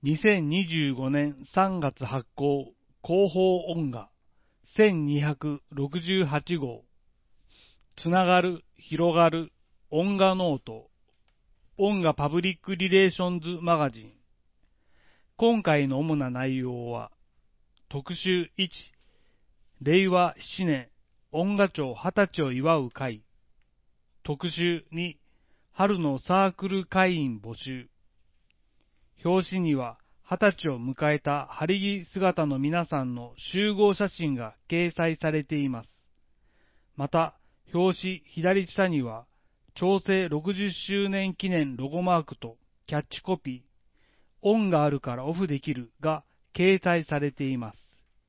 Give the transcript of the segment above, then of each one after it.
2025年3月発行広報音画1268号つながる、広がる、音画ノート音画パブリックリレーションズマガジン。今回の主な内容は特集1、令和7年音画庁20歳を祝う会。特集2、春のサークル会員募集。表紙には20歳を迎えた晴れ着姿の皆さんの集合写真が掲載されています。また、表紙左下には、長征60周年記念ロゴマークとキャッチコピー、音があるからオフできるが掲載されています。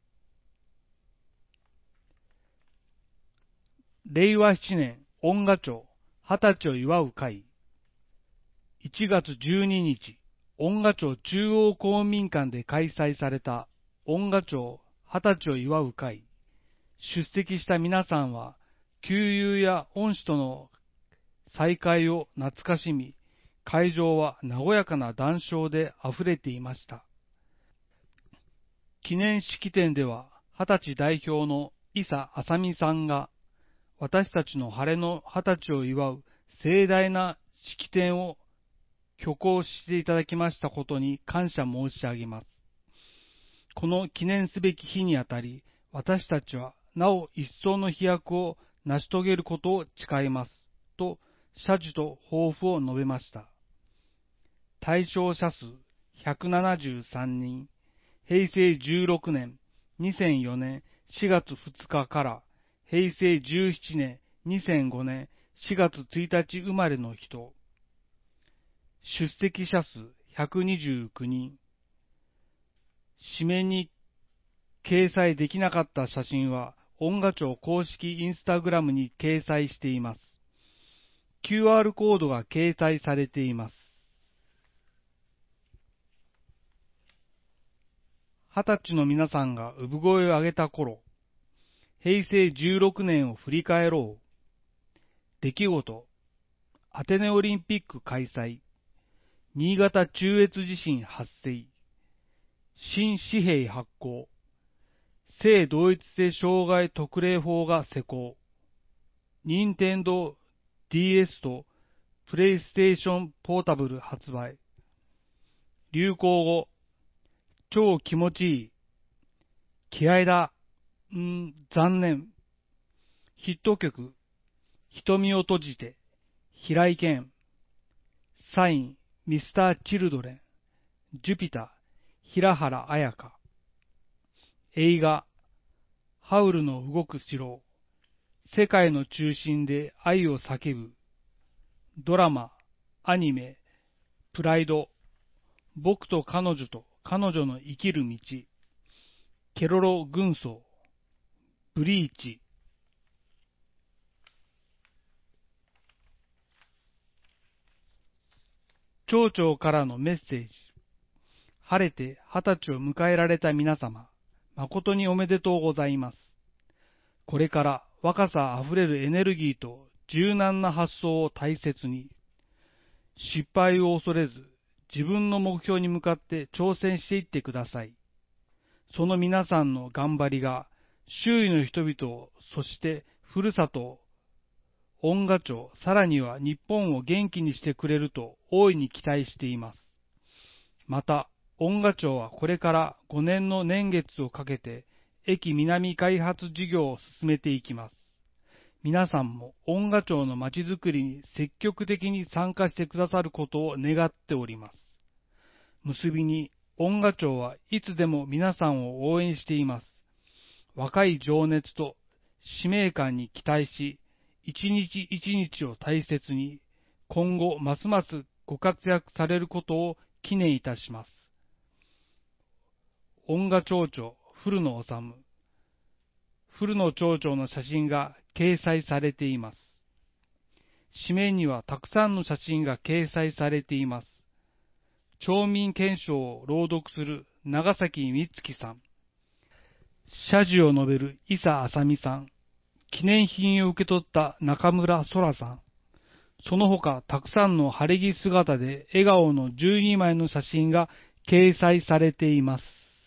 令和7年音画庁20歳を祝う会。1月12日、音画庁中央公民館で開催された音画庁20歳を祝う会。出席した皆さんは、旧友や恩師との再会を懐かしみ、会場は和やかな談笑で溢れていました。記念式典では、20歳代表の伊佐麻美さんが、私たちの晴れの20歳を祝う盛大な式典を挙行していただきましたことに感謝申し上げます。この記念すべき日にあたり、私たちはなお一層の飛躍を成し遂げることを誓います、と謝辞と抱負を述べました。対象者数173人、平成16年、2004年4月2日から平成17年、2005年4月1日生まれの人、出席者数129人、紙面に掲載できなかった写真は音画庁公式インスタグラムに掲載しています。QR コードが掲載されています。20歳の皆さんが産声を上げた頃、平成16年を振り返ろう。出来事、アテネオリンピック開催、新潟中越地震発生、新紙幣発行、性同一性障害特例法が施行、任天堂 DS とプレイステーションポータブル発売、流行語、超気持ちいい、気合だ、残念、ヒット曲、瞳を閉じて、平井堅、サイン、ミスター・チルドレン、ジュピター、平原綾香、映画、ハウルの動く城、世界の中心で愛を叫ぶ、ドラマ、アニメ、プライド、僕と彼女と彼女の生きる道、ケロロ軍曹、ブリーチ。町長からのメッセージ。晴れて20歳を迎えられた皆様、誠におめでとうございます。これから若さあふれるエネルギーと柔軟な発想を大切に、失敗を恐れず自分の目標に向かって挑戦していってください。その皆さんの頑張りが周囲の人々を、そしてふるさと、音画庁、さらには日本を元気にしてくれると大いに期待しています。また、音画庁はこれから5年の年月をかけて駅南開発事業を進めていきます。皆さんも音画庁のまちづくりに積極的に参加してくださることを願っております。結びに、音画庁はいつでも皆さんを応援しています。若い情熱と使命感に期待し、一日一日を大切に、今後ますますご活躍されることを記念いたします。音画庁長、古野治。古野町長の写真が掲載されています。紙面にはたくさんの写真が掲載されています。町民憲章を朗読する長崎美月さん、謝辞を述べる伊佐麻美さん、記念品を受け取った中村空さん、その他たくさんの晴れ着姿で笑顔の12枚の写真が掲載されています。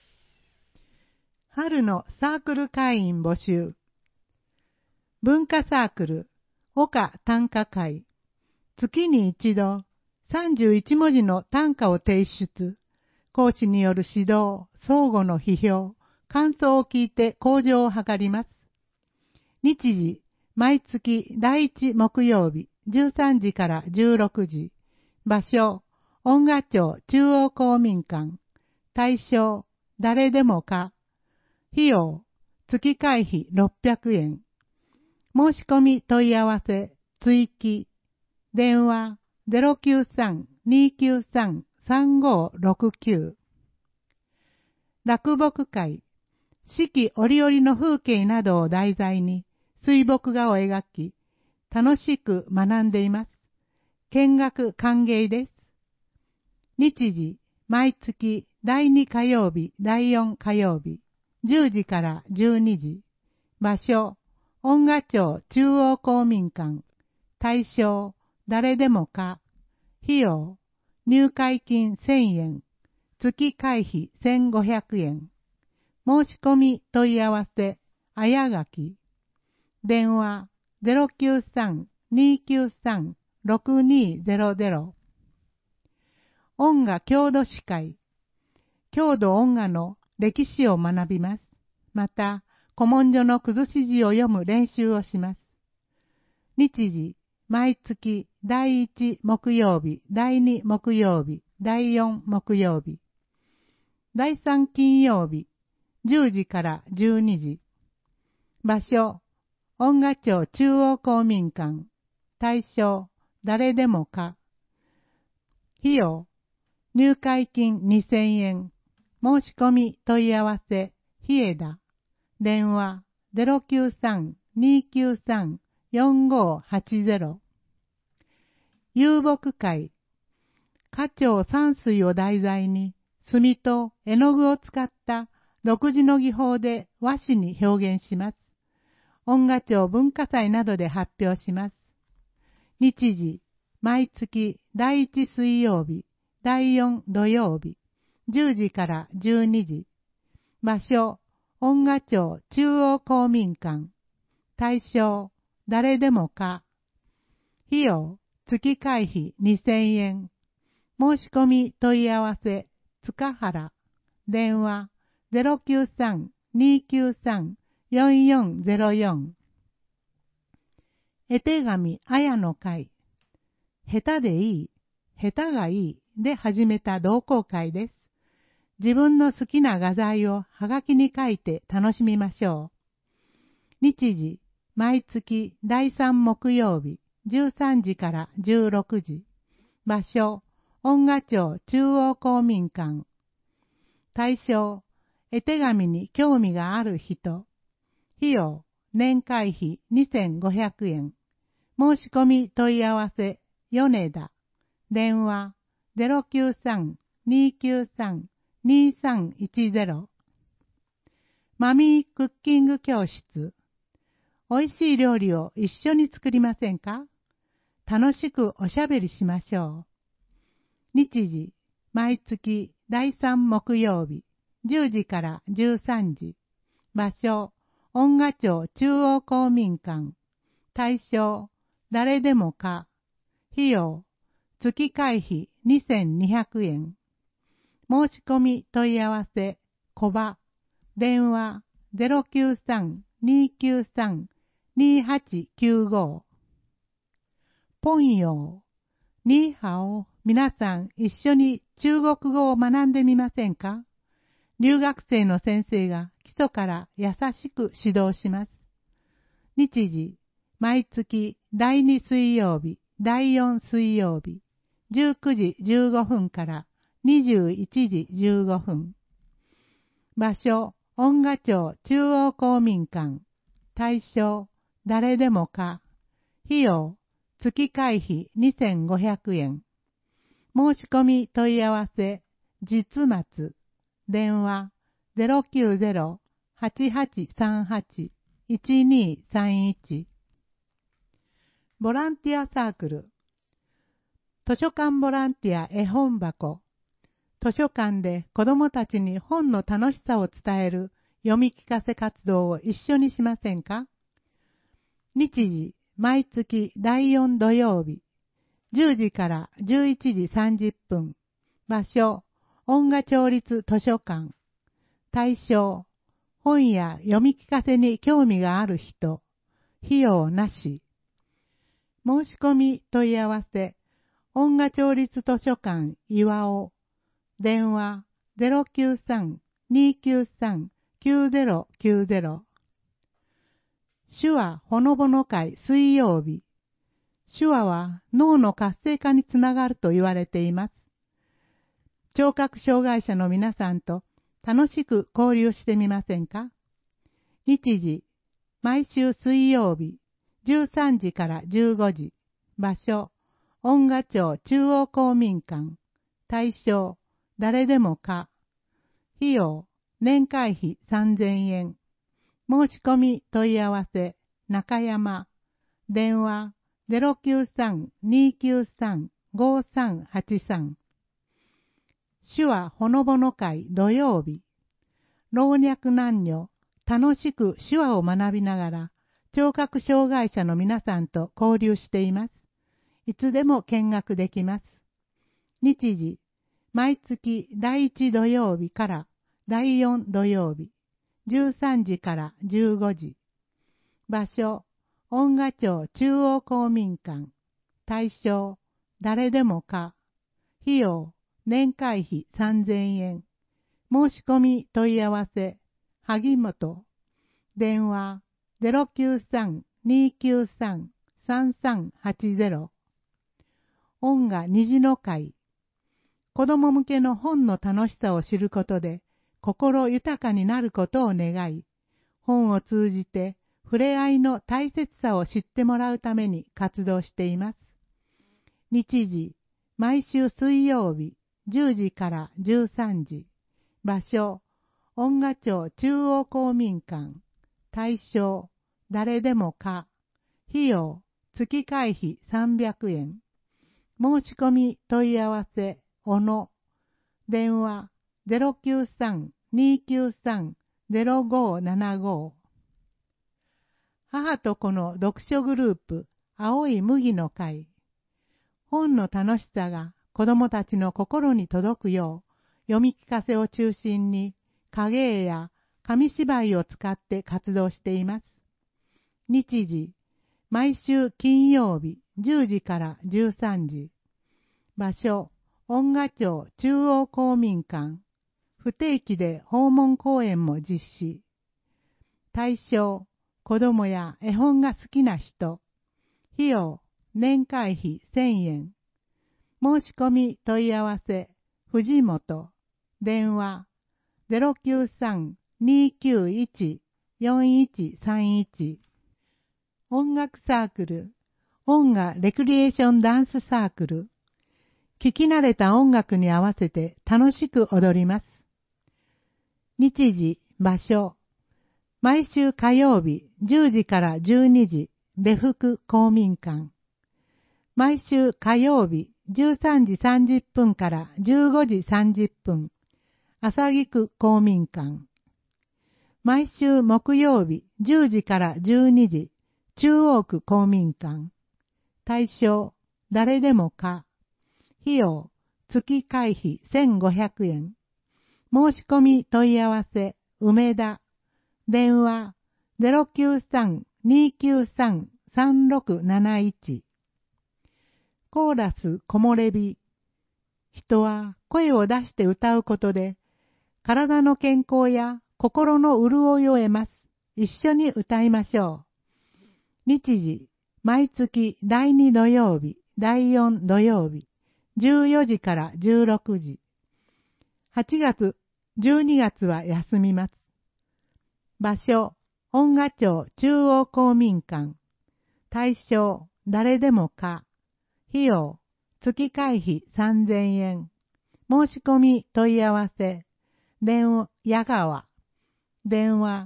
春のサークル会員募集。文化サークル、岡短歌会。月に一度、31文字の短歌を提出。講師による指導、相互の批評、感想を聞いて向上を図ります。日時、毎月第1木曜日、13時から16時。場所、音楽町中央公民館。対象、誰でもか。費用、月会費600円。申し込み問い合わせ、追記。電話、093-293-3569。落木会。四季折々の風景などを題材に水墨画を描き、楽しく学んでいます。見学歓迎です。日時、毎月第2火曜日、第4火曜日、10時から12時。場所、音楽町中央公民館。対象、誰でもか。費用、入会金1000円。月会費1500円。申し込み問い合わせ、あやがき。電話、093-293-6200。音楽郷土史会。郷土音楽の歴史を学びます。また、古文書の崩し字を読む練習をします。日時、毎月第1木曜日、第2木曜日、第4木曜日。第3金曜日、10時から12時。場所、音楽町中央公民館。対象、誰でもか。費用、入会金2000円。申し込み問い合わせ、日枝。電話、093-293-4580。遊牧会。花鳥山水を題材に、墨と絵の具を使った独自の技法で和紙に表現します。音楽町文化祭などで発表します。日時、毎月第1水曜日、第4土曜日、10時から12時。場所、音楽町中央公民館。対象、誰でもか。費用、月会費2000円。申し込み問い合わせ、塚原。電話、093-293-4404。絵手紙あやの会。下手でいい、下手がいいで始めた同好会です。自分の好きな画材をはがきに書いて楽しみましょう。日時、毎月第3木曜日、13時から16時。場所、音楽町中央公民館。対象、絵手紙に興味がある人。費用、年会費2500円。申し込み問い合わせ、米田。電話、093-293-2310。マミークッキング教室。おいしい料理を一緒に作りませんか？楽しくおしゃべりしましょう。日時、毎月第3木曜日、10時から13時。場所、音楽町中央公民館。対象、誰でもか。費用、月会費2200円。申し込み問い合わせ、小葉。電話、093-293-2895。ポンヨー。ニーハオ。皆さん一緒に中国語を学んでみませんか？留学生の先生が基礎から優しく指導します。日時、毎月第2水曜日、第4水曜日、19時15分から21時15分。場所、音楽町中央公民館。対象、誰でもか。費用、月会費2500円。申し込み問い合わせ、実松。電話、090-8838-1231。ボランティアサークル。図書館ボランティア絵本箱。 図書館で子どもたちに本の楽しさを伝える読み聞かせ活動を一緒にしませんか？日時、毎月第4土曜日、10時から11時30分。場所、音楽町立図書館。対象、本や読み聞かせに興味がある人。費用なし。申し込み問い合わせ、音楽町立図書館岩尾。電話093-293-9090。手話ほのぼの会水曜日。手話は脳の活性化につながると言われています。聴覚障害者の皆さんと楽しく交流してみませんか？日時、毎週水曜日、13時から15時。場所、音楽町中央公民館。対象、誰でもか。費用、年会費3000円。申し込み問い合わせ、中山。電話093-293-5383。手話ほのぼの会土曜日。老若男女、楽しく手話を学びながら、聴覚障害者の皆さんと交流しています。いつでも見学できます。日時、毎月第1土曜日から第4土曜日、13時から15時。場所、音楽町中央公民館。対象、誰でもか。費用、年会費3000円。申し込み問い合わせ、萩本。電話093-293-3380。音楽虹の会。子供向けの本の楽しさを知ることで、心豊かになることを願い、本を通じて触れ合いの大切さを知ってもらうために活動しています。日時、毎週水曜日、10時から13時。場所、音楽町中央公民館。対象、誰でもか。費用、月会費300円。申し込み問い合わせ、小野。電話093-293-0575。母と子の読書グループ、青い麦の会。本の楽しさが子どもたちの心に届くよう、読み聞かせを中心に影絵や紙芝居を使って活動しています。日時、毎週金曜日10時から13時。場所、音楽町中央公民館。不定期で訪問講演も実施。対象、子どもや絵本が好きな人。費用、年会費1000円。申し込み問い合わせ、藤本。電話093-291-4131。音楽サークル、音楽レクリエーションダンスサークル。聞き慣れた音楽に合わせて楽しく踊ります。日時、場所。毎週火曜日10時から12時、別府公民館。毎週火曜日13時30分から15時30分、浅木区公民館。毎週木曜日10時から12時、中央区公民館。対象、誰でもか。費用、月会費1500円。申し込み問い合わせ、梅田。電話093-293-3671。コーラス木漏れ日。人は声を出して歌うことで、体の健康や心の潤いを得ます。一緒に歌いましょう。日時、毎月第2土曜日、第4土曜日、14時から16時。8月、12月は休みます。場所、音楽町中央公民館。対象、誰でもか。費用、月会費3000円。申し込み問い合わせ、電話、矢川。電話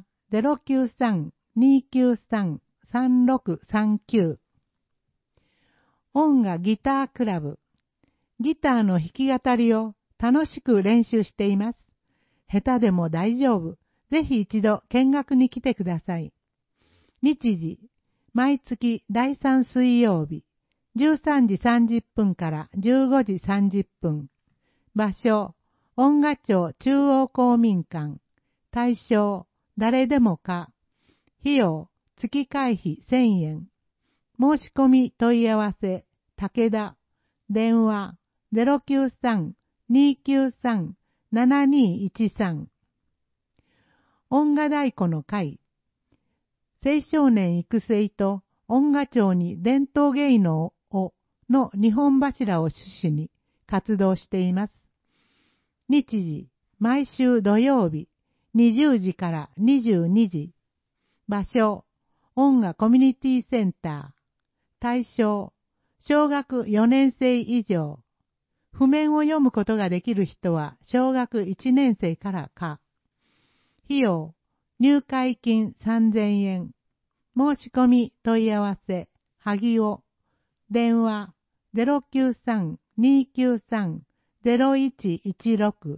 093-293-3639。音楽ギタークラブ。ギターの弾き語りを楽しく練習しています。下手でも大丈夫。ぜひ一度見学に来てください。日時、毎月第3水曜日、13時30分から15時30分。場所、恩賀町中央公民館。対象、誰でもか。費用、月会費1000円。申し込み問い合わせ、武田。電話、093-293-7213。恩賀太鼓の会。青少年育成と恩賀町に伝統芸能をの日本柱を趣旨に活動しています。日時、毎週土曜日、20時から22時。場所、恩賀コミュニティセンター。対象、小学4年生以上。譜面を読むことができる人は小学1年生からか。費用、入会金3000円。申し込み問い合わせ、萩尾。電話、093-293-0116。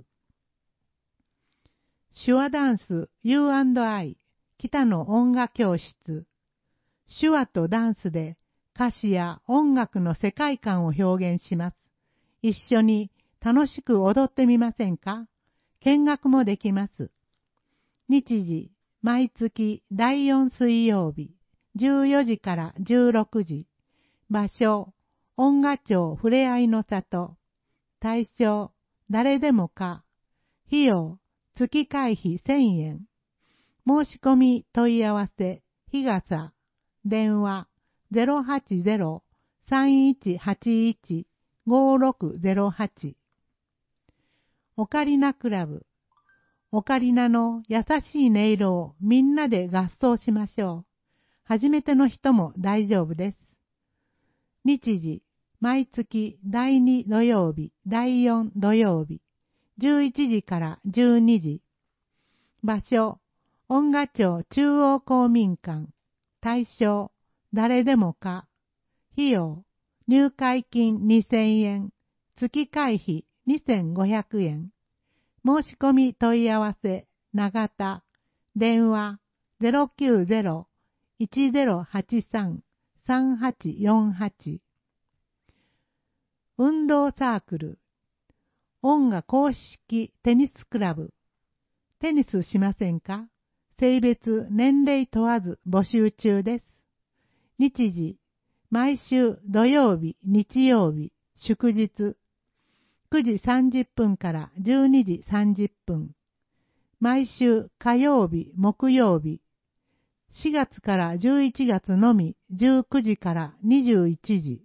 手話ダンス U&I 北の音楽教室。手話とダンスで歌詞や音楽の世界観を表現します。一緒に楽しく踊ってみませんか？見学もできます。日時、毎月第4水曜日、14時から16時。場所、恩賀町ふれあいの里。対象、誰でもか。費用、月会費1000円。申し込み問い合わせ、日笠。電話、080-3181-5608。オカリナクラブ。オカリナの優しい音色をみんなで合奏しましょう。初めての人も大丈夫です。日時、毎月第2土曜日、第4土曜日、11時から12時。場所、恩賀町中央公民館。対象、誰でもか。費用、入会金2000円。月会費2500円。申し込み問い合わせ、永田。電話、090-1083-3848。運動サークル。恩賀公式テニスクラブ。テニスしませんか？性別、年齢問わず募集中です。日時、毎週土曜日、日曜日、祝日。9時30分から12時30分。毎週火曜日、木曜日。4月から11月のみ19時から21時。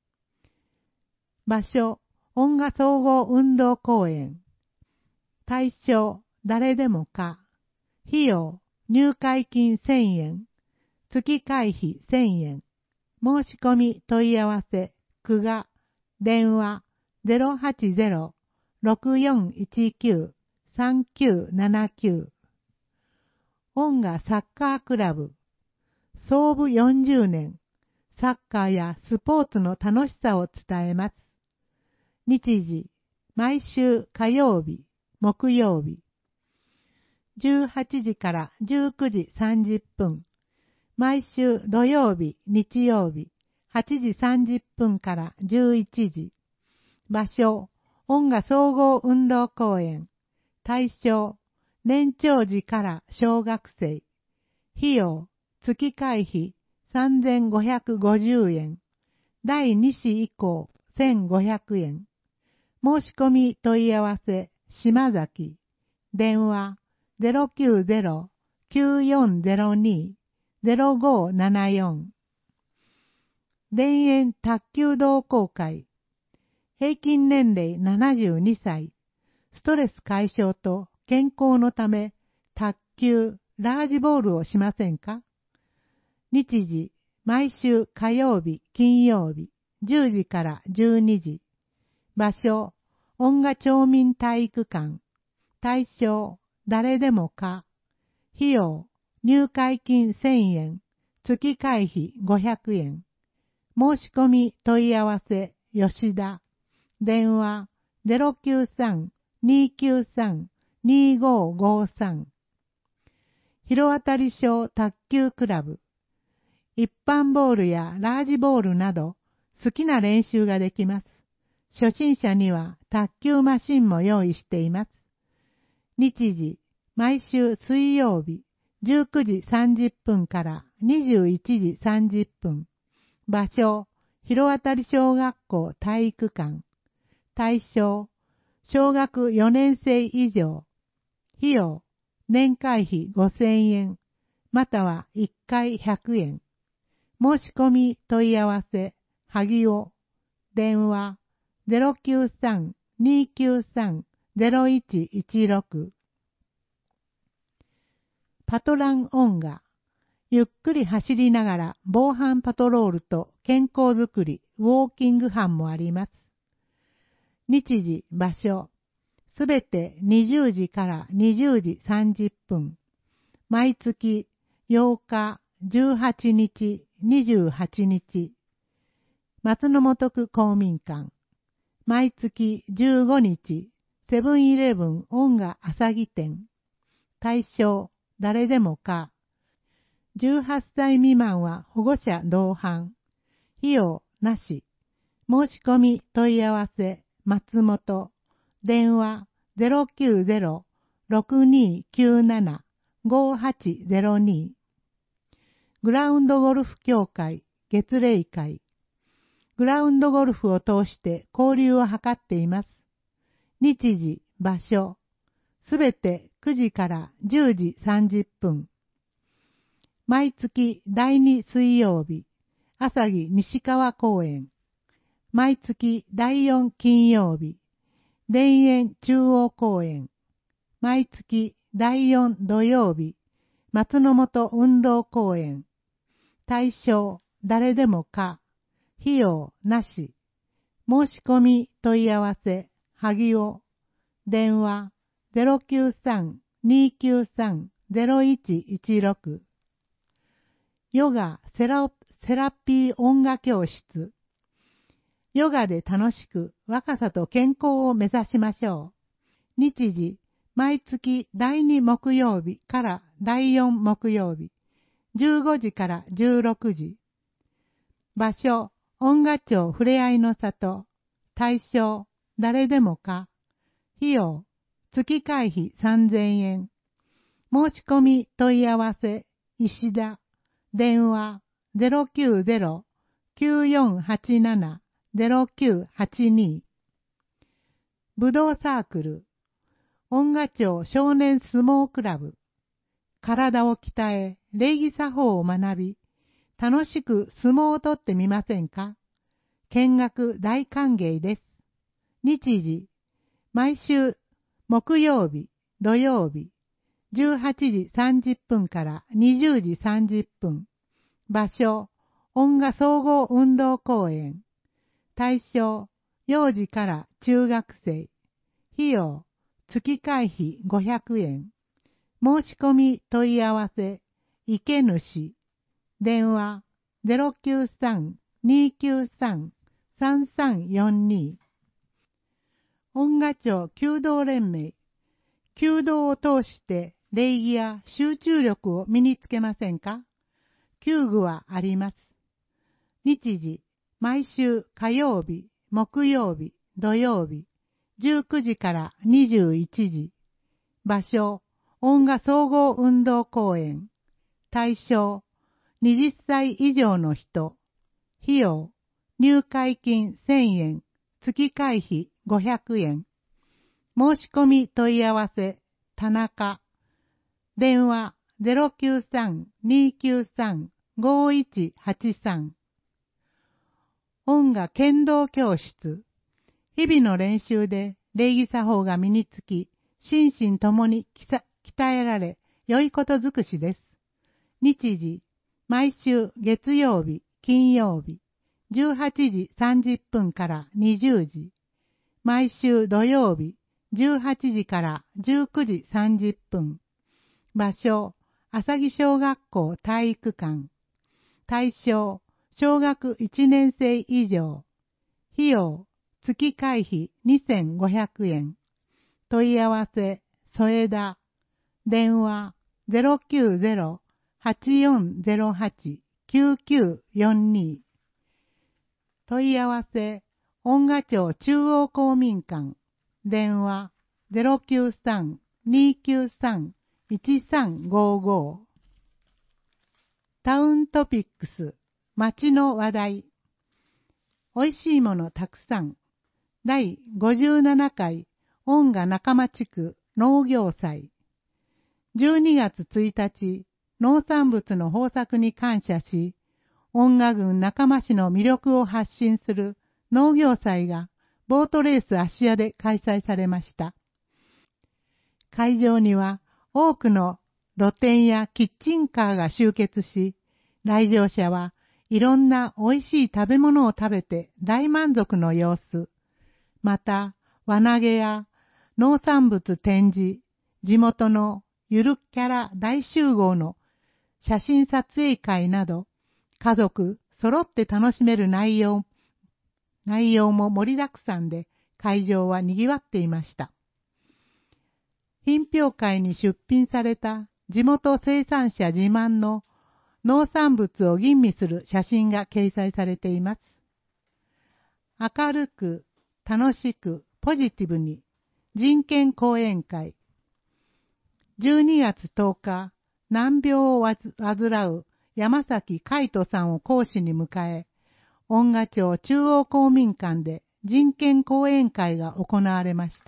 場所、恩賀総合運動公園。対象、誰でもか。費用、入会金1000円。月会費1000円。申し込み問い合わせ、久我。電話、080-6419-3979。恩賀サッカークラブ。創部40年。サッカーやスポーツの楽しさを伝えます。日時、毎週火曜日、木曜日。18時から19時30分。毎週土曜日、日曜日。8時30分から11時。場所、恩賀総合運動公園。対象、年長児から小学生。費用、月会費3550円。第2子以降1500円。申し込み問い合わせ、島崎。電話、090-9402-0574。田園卓球同好会。平均年齢72歳。ストレス解消と健康のため、卓球、ラージボールをしませんか？日時、毎週火曜日、金曜日、10時から12時。場所、恩賀町民体育館。対象、誰でもか。費用、入会金1000円。月会費500円。申し込み問い合わせ、吉田。電話 093-293-2553。広当たり小卓球クラブ。一般ボールやラージボールなど好きな練習ができます。初心者には卓球マシンも用意しています。日時、毎週水曜日19時30分から21時30分。場所、広当たり小学校体育館。対象、小学4年生以上。費用、年会費5000円、または1回100円。申し込み問い合わせ、萩尾。電話、093-293-0116。パトラン音楽。ゆっくり走りながら防犯パトロールと健康づくり、ウォーキング班もあります。日時、場所、すべて20時から20時30分。毎月8日、18日、28日。松の本区公民館。毎月15日、セブンイレブン音楽朝木店。対象、誰でもか。18歳未満は保護者同伴。費用なし。申し込み問い合わせ、松本。電話090-6297-5802。グラウンドゴルフ協会月例会。グラウンドゴルフを通して交流を図っています。日時、場所、すべて9時から10時30分。毎月第2水曜日、朝木西川公園。毎月第4金曜日、田園中央公園。毎月第4土曜日、松の本運動公園。対象、誰でもか。費用なし。申し込み問い合わせ、萩尾。電話093-293-0116。ヨガセラピー音楽教室。ヨガで楽しく若さと健康を目指しましょう。日時、毎月第2木曜日から第4木曜日、15時から16時。場所、音楽町ふれあいの里。対象、誰でもか。費用、月会費3000円。申し込み問い合わせ、石田。電話090-9487-0982。武道サークル。音楽町少年相撲クラブ。体を鍛え、礼儀作法を学び、楽しく相撲を取ってみませんか？見学大歓迎です。日時、毎週木曜日、土曜日、18時30分から20時30分。場所、音楽総合運動公園。対象、幼児から中学生。費用、月会費500円。申し込み問い合わせ、池主。電話093-293-3342。音楽町弓道連盟。弓道を通して礼儀や集中力を身につけませんか？弓具はあります。日時、毎週火曜日、木曜日、土曜日、19時から21時。場所、音楽総合運動公園。対象、20歳以上の人。費用、入会金1000円、月会費500円。申し込み問い合わせ、田中。電話093-293-5183。音楽剣道教室。日々の練習で礼儀作法が身につき、心身ともに鍛えられ、良いことづくしです。日時、毎週月曜日、金曜日、18時30分から20時。毎週土曜日、18時から19時30分。場所、朝木小学校体育館。対象、小学1年生以上。費用、 月会費2500円。問い合わせ、添田。電話090-8408-9942。問い合わせ、恩賀町中央公民館。電話093-293-1355。タウントピックス、町の話題。おいしいものたくさん。第57回恩賀仲間地区農業祭。12月1日、農産物の豊作に感謝し、恩賀郡仲間市の魅力を発信する農業祭がボートレース芦屋で開催されました。会場には多くの露店やキッチンカーが集結し、来場者はいろんな美味しい食べ物を食べて大満足の様子。また、輪投げや農産物展示、地元のゆるキャラ大集合の写真撮影会など、家族揃って楽しめる内容も盛りだくさんで、会場は賑わっていました。品評会に出品された地元生産者自慢の農産物を吟味する写真が掲載されています。明るく、楽しく、ポジティブに、人権講演会。12月10日、難病を患う山崎海人さんを講師に迎え、恩賀町中央公民館で人権講演会が行われました。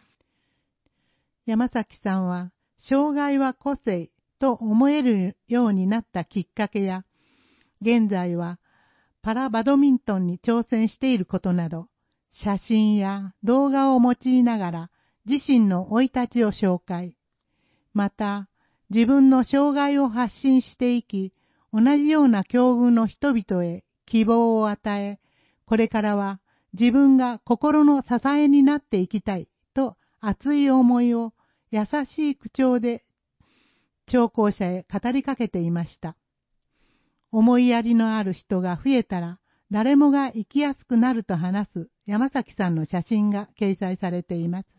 山崎さんは、障害は個性と思えるようになったきっかけや、現在はパラバドミントンに挑戦していることなど、写真や動画を用いながら自身の生い立ちを紹介。また、自分の障害を発信していき、同じような境遇の人々へ希望を与え、これからは自分が心の支えになっていきたいと熱い思いを優しい口調で聴講者へ語りかけていました。思いやりのある人が増えたら、誰もが生きやすくなると話す山崎さんの写真が掲載されています。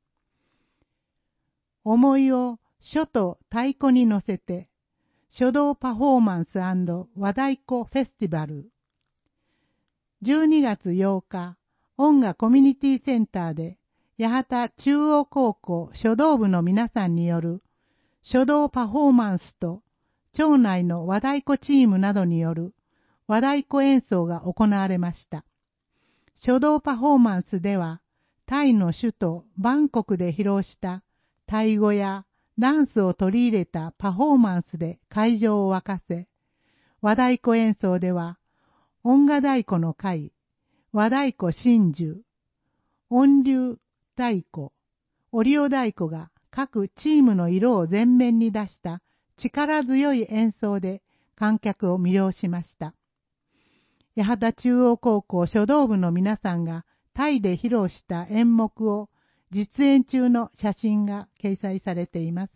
思いを書と太鼓に乗せて、書道パフォーマンス&和太鼓フェスティバル。12月8日、音楽コミュニティセンターで、八幡中央高校書道部の皆さんによる書道パフォーマンスと、町内の和太鼓チームなどによる和太鼓演奏が行われました。書道パフォーマンスでは、タイの首都バンコクで披露したタイ語やダンスを取り入れたパフォーマンスで会場を沸かせ、和太鼓演奏では、音楽太鼓の会、和太鼓真珠、音流太鼓、オリオ太鼓が各チームの色を前面に出した力強い演奏で観客を魅了しました。八幡中央高校書道部の皆さんがタイで披露した演目を実演中の写真が掲載されています。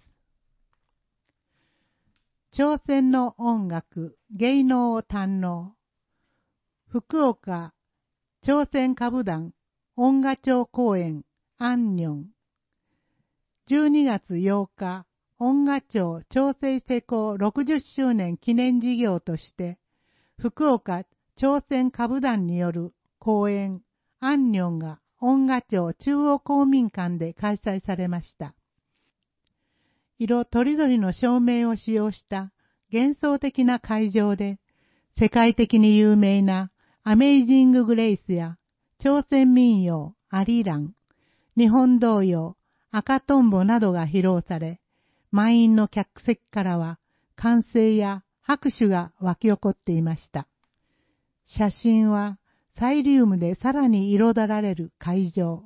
朝鮮の音楽、芸能を堪能。福岡朝鮮歌舞団音楽町公演アンニョン。12月8日、音楽町長生施行60周年記念事業として、福岡朝鮮歌舞団による公演アンニョンが音楽町中央公民館で開催されました。色とりどりの照明を使用した幻想的な会場で、世界的に有名なアメイジング・グレイスや朝鮮民謡アリラン、日本童謡赤とんぼなどが披露され、満員の客席からは歓声や拍手が沸き起こっていました。写真はサイリウムでさらに彩られる会場。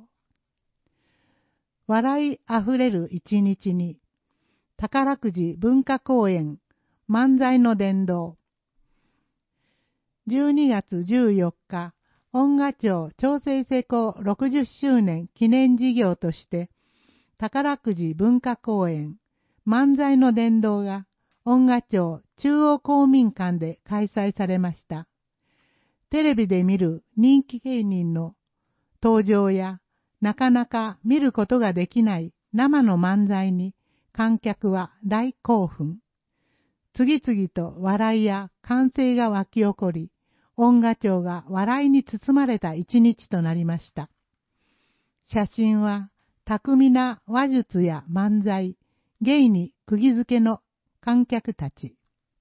笑いあふれる一日に、宝くじ文化公園漫才の殿堂。12月14日、音楽町長生施行60周年記念事業として、宝くじ文化公園漫才の殿堂が音楽町中央公民館で開催されました。テレビで見る人気芸人の登場やなかなか見ることができない生の漫才に観客は大興奮。次々と笑いや歓声が湧き起こり、音楽町が笑いに包まれた一日となりました。写真は巧みな話術や漫才、芸に釘付けの観客たち。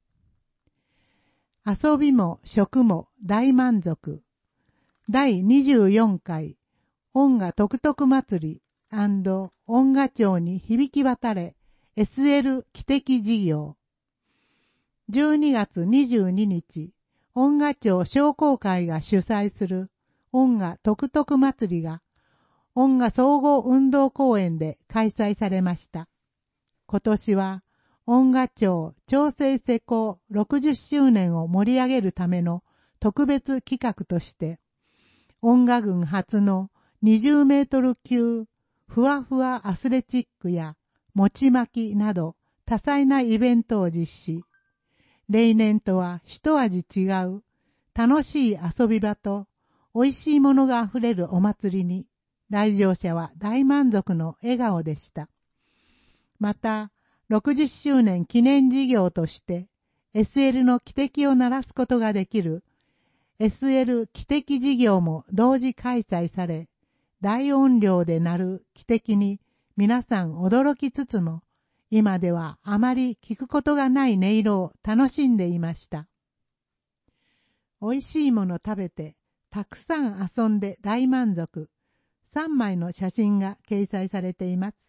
遊びも食も大満足。第24回音楽とくとく祭り&音楽町に響き渡れ SL 汽笛事業。12月22日、音楽町商工会が主催する音楽とくとく祭りが音楽総合運動公園で開催されました。今年は音楽町調整施工60周年を盛り上げるための特別企画として、音楽群初の20メートル級ふわふわアスレチックや餅巻きなど多彩なイベントを実施。例年とは一味違う楽しい遊び場と美味しいものがあふれるお祭りに、来場者は大満足の笑顔でした。また、60周年記念事業として SL の汽笛を鳴らすことができる SL 汽笛事業も同時開催され、大音量で鳴る汽笛に皆さん驚きつつも、今ではあまり聞くことがない音色を楽しんでいました。美味しいもの食べて、たくさん遊んで大満足。3枚の写真が掲載されています。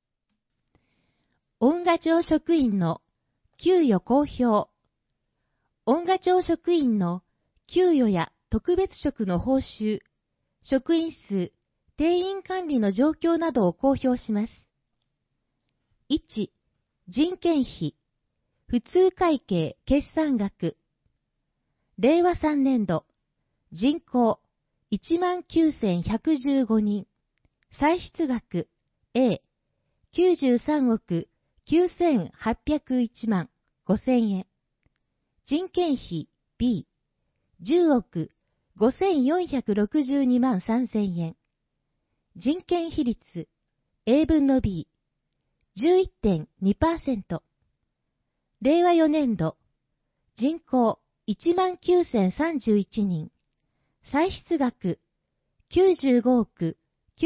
音楽町職員の給与公表。音楽町職員の給与や特別職の報酬、職員数、定員管理の状況などを公表します。1、人件費、普通会計決算額。令和3年度、人口 19,115 人、歳出額 A、93億9801万5000円。人件費 B、10億5462万3000円。人件比率 A 分の B、11.2%。令和4年度、人口 19,031 人、歳出額95億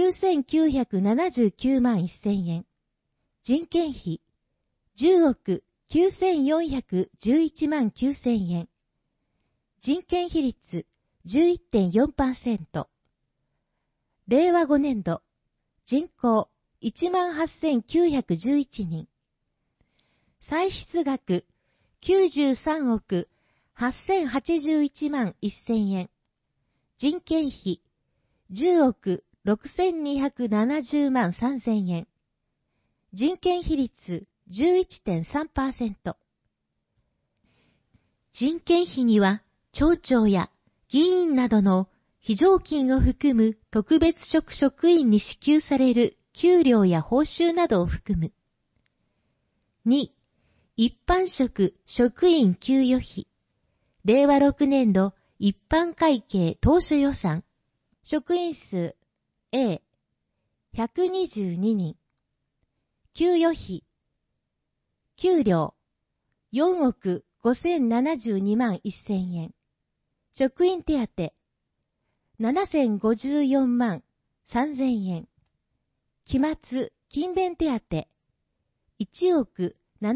9979万1000円。人件費10億9411万9000円。人件比率 11.4%。令和5年度、人口 18,911 人。歳出額93億8081万1000円。人件費10億6270万3000円。人件比率 11.3%。人件費には、町長や議員などの非常勤を含む特別職職員に支給される給料や報酬などを含む。2、一般職職員給与費。令和6年度一般会計当初予算。職員数 A、122人。給与費。給料4億5072万1000円。職員手当7054万3000円。期末勤勉手当1億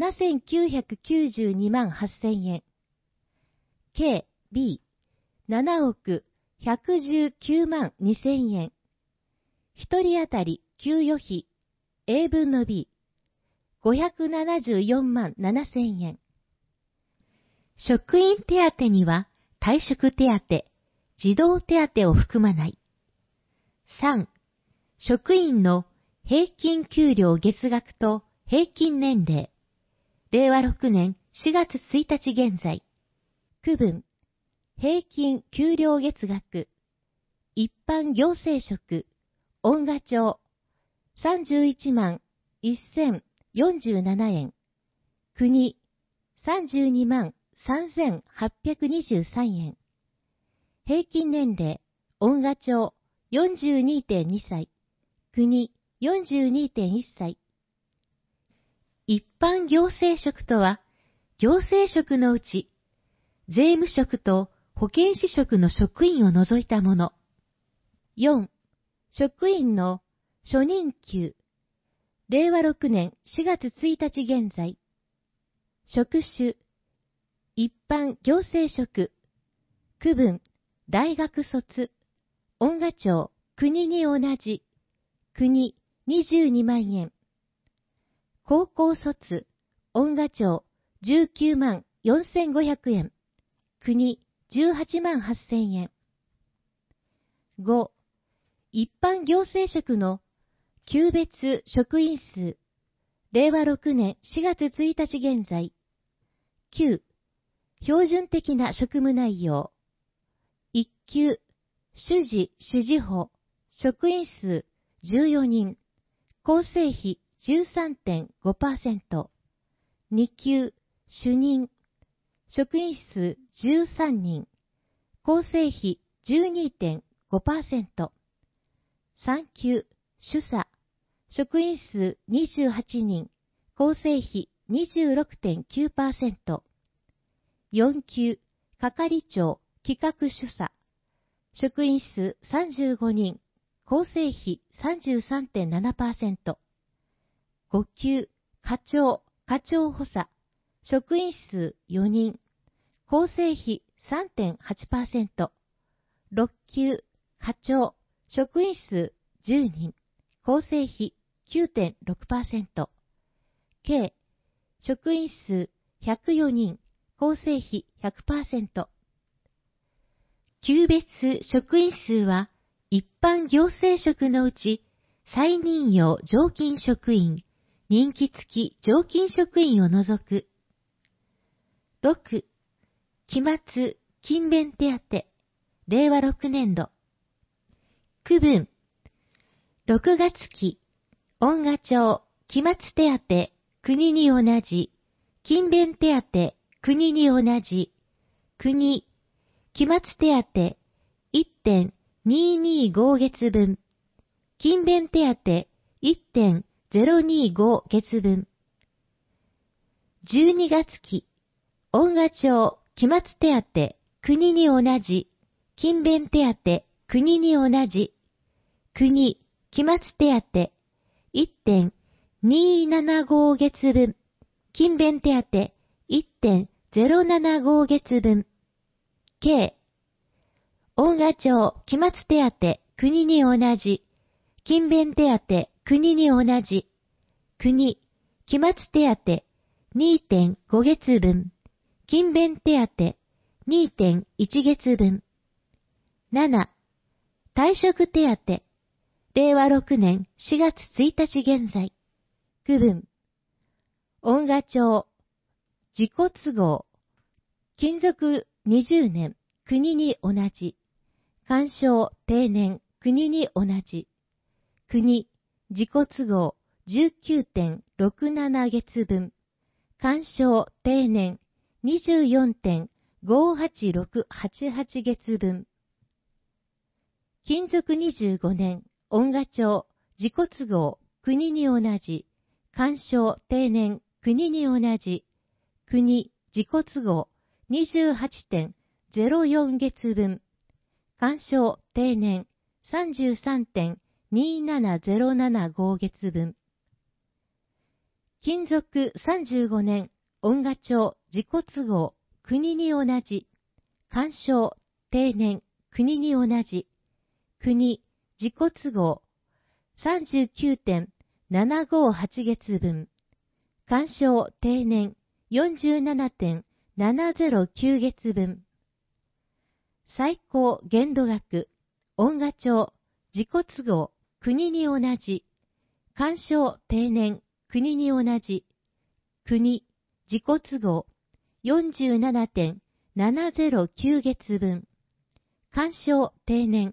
7992万8000円。計 B 7億119万2000円。一人当たり給与費 A 分の B 574万7000円。職員手当には退職手当、児童手当を含まない。3、職員の平均給料月額と平均年齢。令和6年4月1日現在。区分。平均給料月額。一般行政職。音楽町。31万1047円。国。32万3823円。平均年齢。音楽町 42.2 歳、国 42.1 歳。一般行政職とは、行政職のうち、税務職と保健師職の職員を除いたもの。4、職員の初任給、令和6年4月1日現在。職種、一般行政職、区分、大学卒、音賀町、国に同じ、国22万円。高校卒、音賀町、19万4500円、国18万8000円。5、一般行政職の級別職員数、令和6年4月1日現在。9、標準的な職務内容。1級、主事・主事法、職員数14人、構成比 13.5%。2級、主任、職員数13人、構成比 12.5%。3級、主査、職員数28人、構成比 26.9%。4級、係長、企画主査、職員数35人、構成比 33.7%。5級、課長、課長補佐、職員数4人、構成比 3.8%。6級、課長、職員数10人、構成比 9.6%。計、職員数104人、構成比 100%。級別職員数は、一般行政職のうち、再任用常勤職員、任期付き常勤職員を除く。6、期末勤勉手当、令和6年度。区分。6月期、音賀町、期末手当、国に同じ、勤勉手当、国に同じ、国、期末手当、1.225 月分、勤勉手当、1.025 月分。12月期、音賀町、期末手当、国に同じ、勤勉手当、国に同じ、国、期末手当、1.275 月分、勤勉手当、1.075 月分。計、音賀町、期末手当、国に同じ、勤勉手当、国に同じ、国、期末手当、2.5 月分、勤勉手当、2.1 月分。7、退職手当、令和6年4月1日現在。区分。音賀町、自己都合、勤続20年、国に同じ、鑑賞定年、国に同じ、国、自己都合 19.67 月分、鑑賞定年 24.58688 月分。勤続25年、音賀町、自己都合、国に同じ、鑑賞定年、国に同じ、国、自己都合 28.04 月分、鑑賞定年 33.27075 月分。勤続35年、音賀町、自己都合、国に同じ、鑑賞定年、国に同じ、国、自己都合 39.758 月分、鑑賞定年 47.709 月分。最高限度額、音賀町、自己都合、国に同じ、鑑賞定年、国に同じ、国、自己都合 47.709 月分、鑑賞定年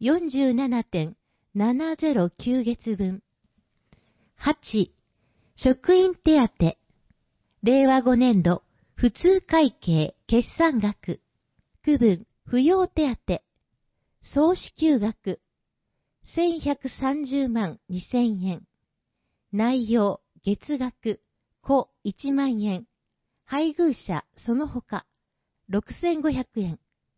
47.709 月分。8、職員手当、令和5年度、普通会計決算額、区分、扶養手当、総支給額、 1130万2000円。内容、月額、個1万円。配偶者、その他、6500円。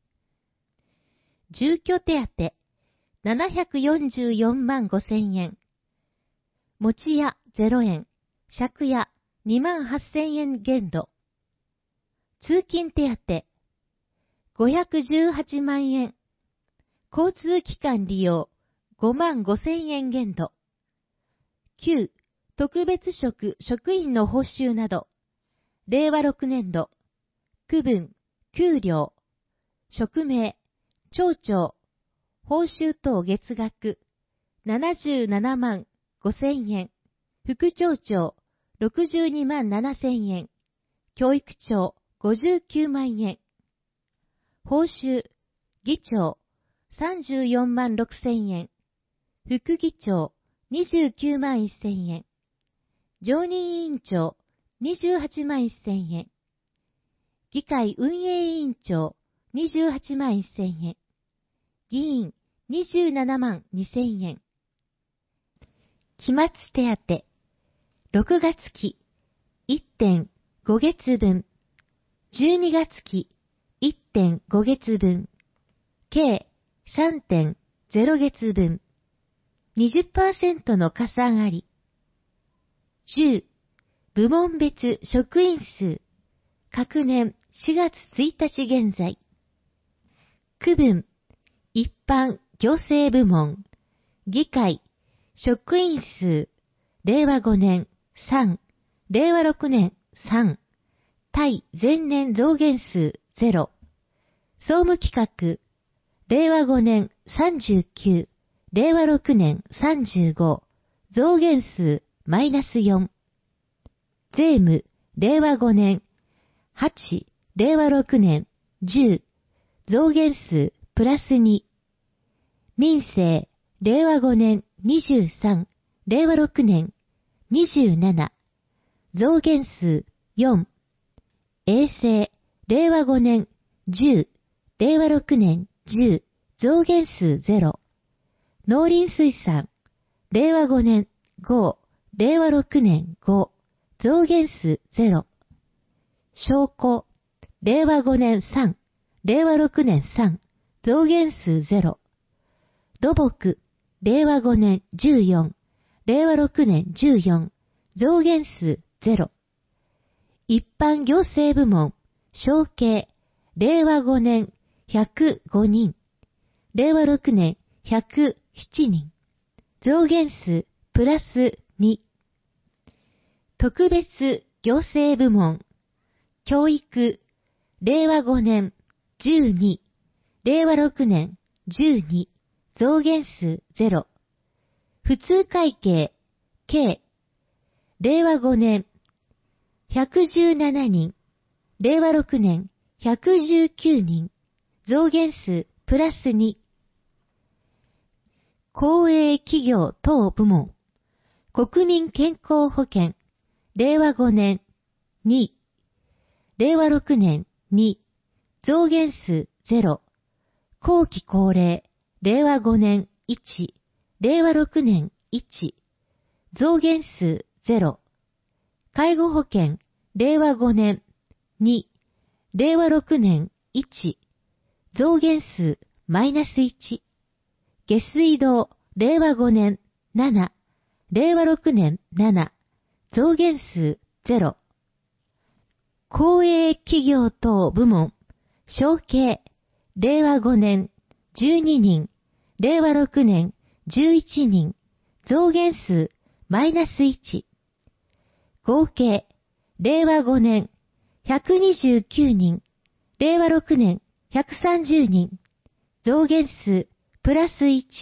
住居手当、744万5000円。持ち家0円。借家2万8000円限度。通勤手当、518万円。交通機関利用5万5000円限度。9、特別職職員の報酬など、令和6年度、区分、給料、職名、町長、報酬等月額、77万5000円、副町長、62万7000円、教育長、59万円、報酬、議長、34万6000円、副議長、29万1000円、常任委員長、28万1000円、議会運営委員長、28万1000円、議員、27万2000円、期末手当、6月期、1.5 月分、12月期、1.5 月分、計 3.0 月分、20% の加算あり。10、部門別職員数、各年4月1日現在。区分、一般行政部門、議会、職員数、令和5年3、令和6年3、対前年増減数0、総務企画、令和5年39、令和6年35、増減数マイナス4。税務、令和5年8、令和6年10、増減数プラス2。民生、令和5年23、令和6年27、増減数4。衛生、令和5年10、令和6年10、増減数0。農林水産、令和5年5、令和6年5、増減数0。商工、令和5年3、令和6年3、増減数0。土木、令和5年14、令和6年14、増減数0。一般行政部門、承継、令和5年105人、令和6年107人、増減数プラス2。特別行政部門、教育、令和5年12、令和6年12、増減数0。普通会計、計、令和5年117人、令和6年119人、増減数プラス2。公営企業等部門、国民健康保険、令和5年2、令和6年2、増減数0。後期高齢、令和5年1、令和6年1、増減数0。介護保険、令和5年2、令和6年1、増減数マイナス1。下水道、令和5年7、令和6年7、増減数0。公営企業等部門、承継、令和5年12人、令和6年11人、増減数マイナス1。合計、令和5年129人、令和6年130人、増減数プラス1。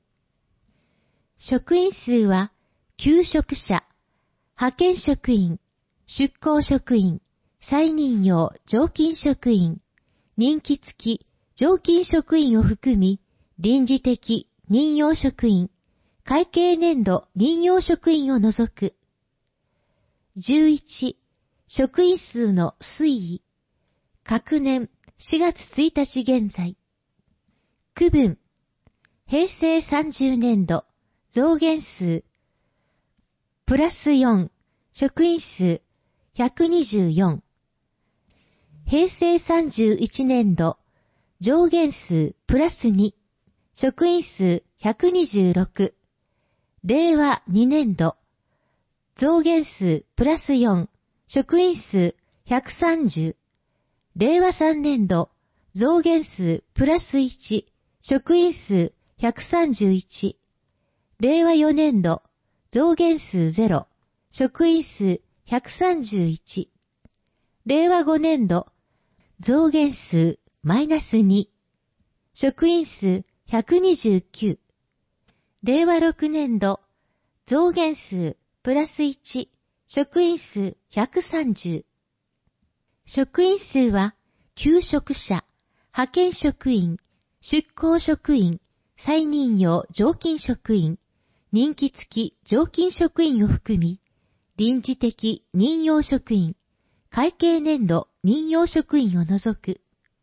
職員数は、求職者、派遣職員、出向職員、再任用常勤職員、任期付き常勤職員を含み、臨時的任用職員、会計年度任用職員を除く。11、職員数の推移。各年4月1日現在。区分。 平成30年度、増減数、プラス4、職員数124。平成31年度、上限数プラス2、職員数126。令和2年度、増減数プラス4、職員数130。令和3年度、増減数プラス1、職員数131。令和4年度、増減数0、職員数131。令和5年度、増減数マイナス2、職員数129。令和6年度、増減数プラス1、職員数130。職員数は、求職者、派遣職員、出向職員、再任用常勤職員、任期付き常勤職員を含み、臨時的任用職員、会計年度任用職員を除く。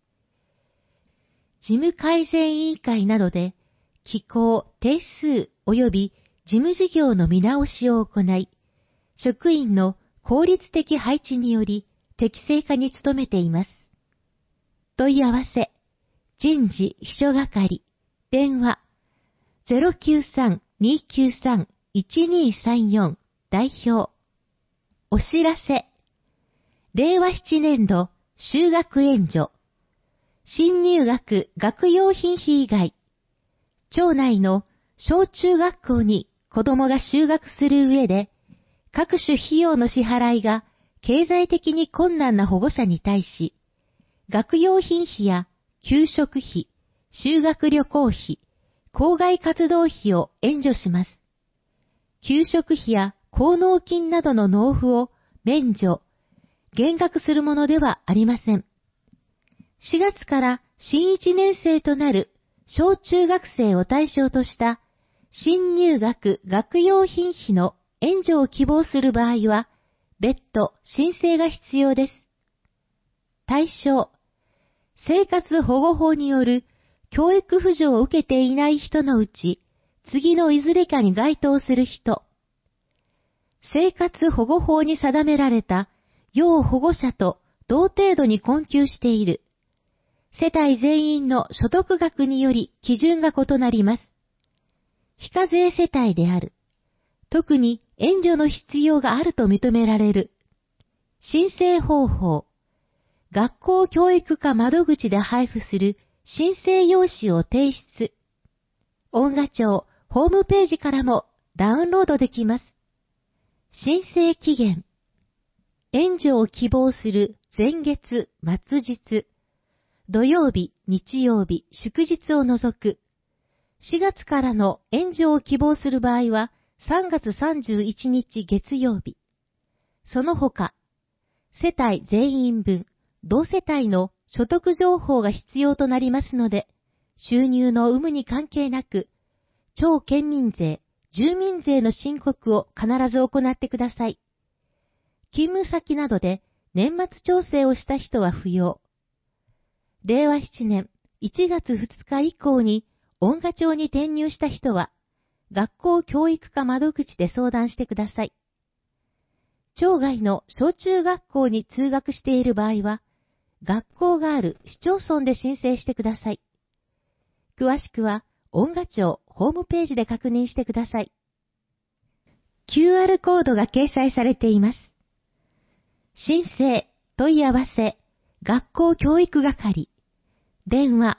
事務改善委員会などで、機構、定数及び事務事業の見直しを行い、職員の効率的配置により適正化に努めています。問い合わせ、人事秘書係、電話、093-293-1234 代表。お知らせ。令和7年度、就学援助。新入学学用品費以外。町内の小中学校に子供が就学する上で、各種費用の支払いが経済的に困難な保護者に対し、学用品費や給食費、修学旅行費、校外活動費を援助します。給食費や校納金などの納付を免除、減額するものではありません。4月から新1年生となる小中学生を対象とした新入学学用品費の援助を希望する場合は、別途申請が必要です。対象、生活保護法による教育扶助を受けていない人のうち、次のいずれかに該当する人。生活保護法に定められた要保護者と同程度に困窮している。世帯全員の所得額により基準が異なります。非課税世帯である。特に援助の必要があると認められる。申請方法。学校教育課窓口で配布する申請用紙を提出。音賀町ホームページからもダウンロードできます。申請期限。援助を希望する前月末日。土曜日、日曜日、祝日を除く。4月からの援助を希望する場合は3月31日月曜日。その他、世帯全員分、同世帯の所得情報が必要となりますので、収入の有無に関係なく、町県民税、住民税の申告を必ず行ってください。勤務先などで年末調整をした人は不要。令和7年1月2日以降に音賀町に転入した人は、学校教育課窓口で相談してください。町外の小中学校に通学している場合は、学校がある市町村で申請してください。詳しくは、音賀町ホームページで確認してください。QR コードが掲載されています。申請、問い合わせ、学校教育係、電話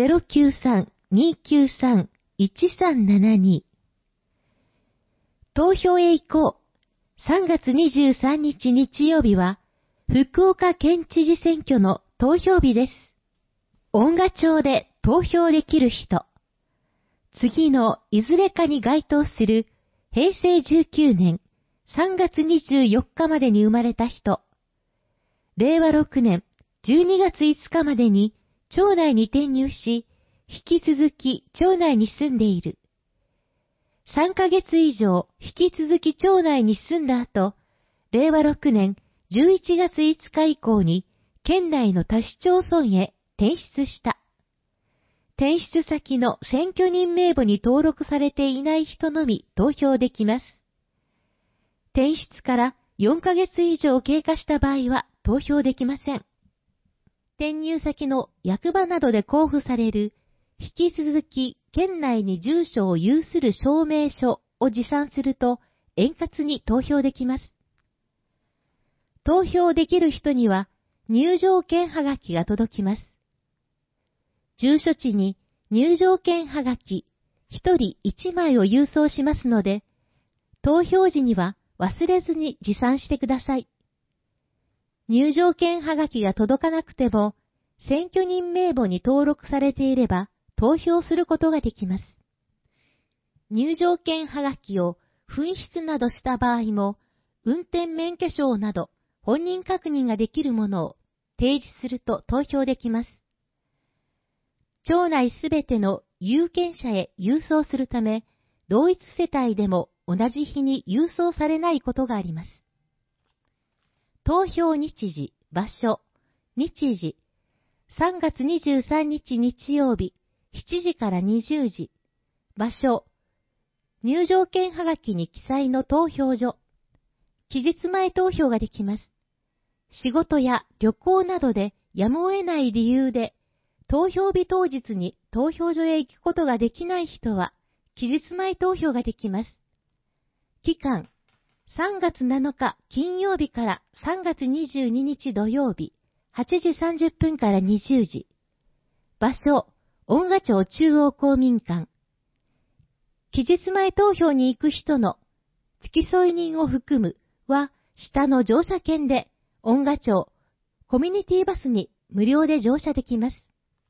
093-293-1372。投票へ行こう。3月23日日曜日は、福岡県知事選挙の投票日です。音賀町で投票できる人。次のいずれかに該当する平成19年3月24日までに生まれた人。令和6年12月5日までに町内に転入し、引き続き町内に住んでいる。3ヶ月以上引き続き町内に住んだ後、令和6年11月5日以降に県内の他市町村へ転出した。 転出先の選挙人名簿に登録されていない人のみ投票できます。転出から4ヶ月以上経過した場合は投票できません。転入先の役場などで交付される、引き続き県内に住所を有する証明書を持参すると円滑に投票できます。投票できる人には入場券はがきが届きます。住所地に入場券はがき1人1枚を郵送しますので、投票時には忘れずに持参してください。入場券はがきが届かなくても、選挙人名簿に登録されていれば投票することができます。入場券はがきを紛失などした場合も、運転免許証など本人確認ができるものを提示すると投票できます。町内すべての有権者へ郵送するため、同一世帯でも同じ日に郵送されないことがあります。投票日時、場所、日時、3月23日日曜日、7時から20時、場所、入場券はがきに記載の投票所、期日前投票ができます。仕事や旅行などでやむを得ない理由で、投票日当日に投票所へ行くことができない人は、期日前投票ができます。期間、3月7日金曜日から3月22日土曜日、8時30分から20時。場所、恩賀町中央公民館。期日前投票に行く人の付添人を含むは、下の乗車券で、恩賀町コミュニティバスに無料で乗車できます。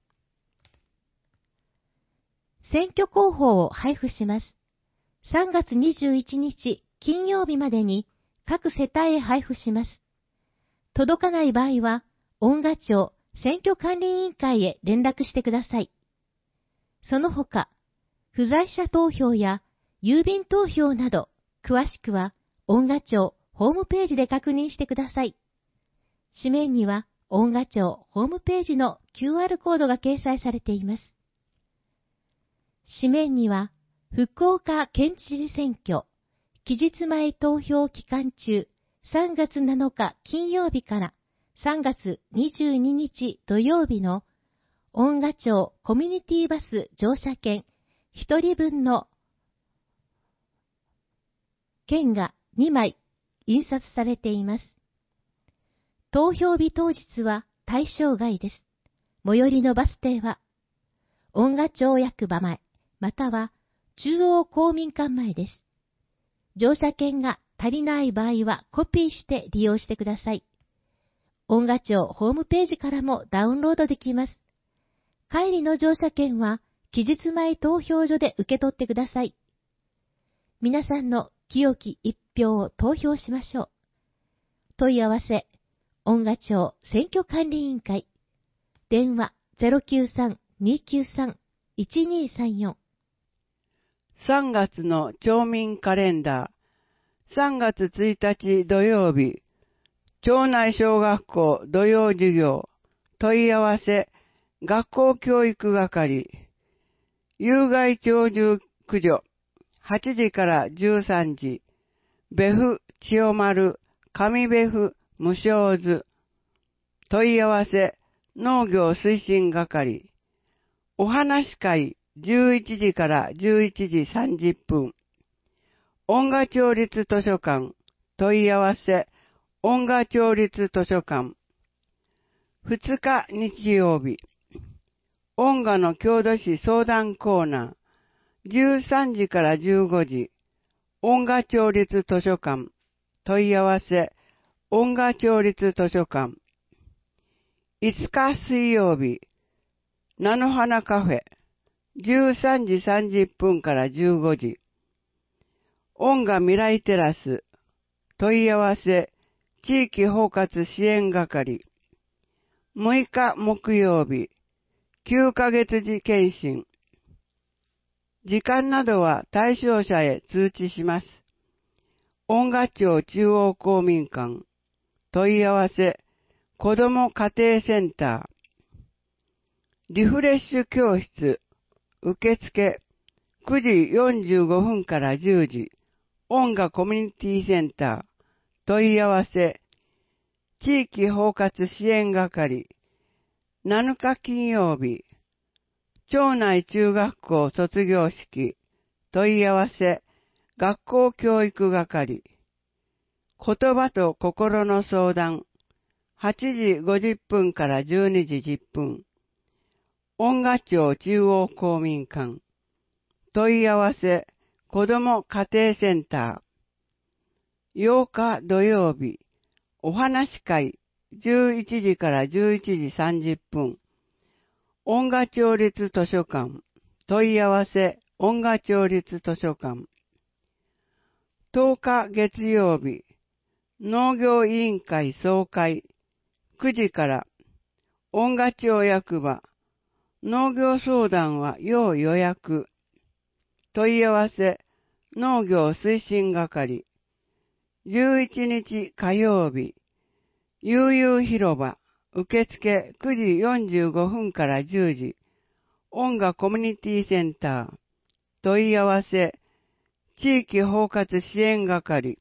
選挙広報を配布します。3月21日金曜日までに各世帯へ配布します。届かない場合は、恩賀町選挙管理委員会へ連絡してください。その他、不在者投票や郵便投票など、詳しくは恩賀町ホームページで確認してください。紙面には恩賀町ホームページの QR コードが掲載されています。紙面には、福岡県知事選挙、期日前投票期間中、3月7日金曜日から3月22日土曜日の恩賀町コミュニティバス乗車券1人分の券が2枚印刷されています。投票日当日は対象外です。最寄りのバス停は、恩賀町役場前、または中央公民館前です。乗車券が足りない場合はコピーして利用してください。恩賀町ホームページからもダウンロードできます。帰りの乗車券は期日前投票所で受け取ってください。皆さんの清き一票を投票しましょう。問い合わせ、恩賀町選挙管理委員会。電話 093-293-1234。 3月の町民カレンダー。3月1日土曜日。町内小学校土曜授業。問い合わせ、学校教育係。有害鳥獣駆除。8時から13時。別府千代丸、上別府無償図。問い合わせ、農業推進係。お話会、11時から11時30分。恩賀町立図書館。問い合わせ、恩賀町立図書館。2日日曜日。恩賀の郷土史相談コーナー。13時から15時。恩賀町立図書館。問い合わせ、恩賀町立図書館。5日水曜日。菜の花カフェ。13時30分から15時。恩賀未来テラス。問い合わせ、地域包括支援係。6日木曜日。9ヶ月時検診。時間などは対象者へ通知します。恩賀町中央公民館。問い合わせ、子ども家庭センター。リフレッシュ教室。 受付9時45分から10時、音楽コミュニティセンター、問い合わせ、地域包括支援係、7日金曜日、町内中学校卒業式、問い合わせ、学校教育係、言葉と心の相談、8時50分から12時10分、音楽町中央公民館、問い合わせ、子ども家庭センター、8日土曜日、お話会、11時から11時30分、音楽町立図書館、問い合わせ、音楽町立図書館、10日月曜日、農業委員会総会、9時から、音楽町役場、農業相談は要予約、問い合わせ、農業推進係、11日火曜日、悠々広場、受付9時45分から10時、音楽コミュニティセンター、問い合わせ、地域包括支援係、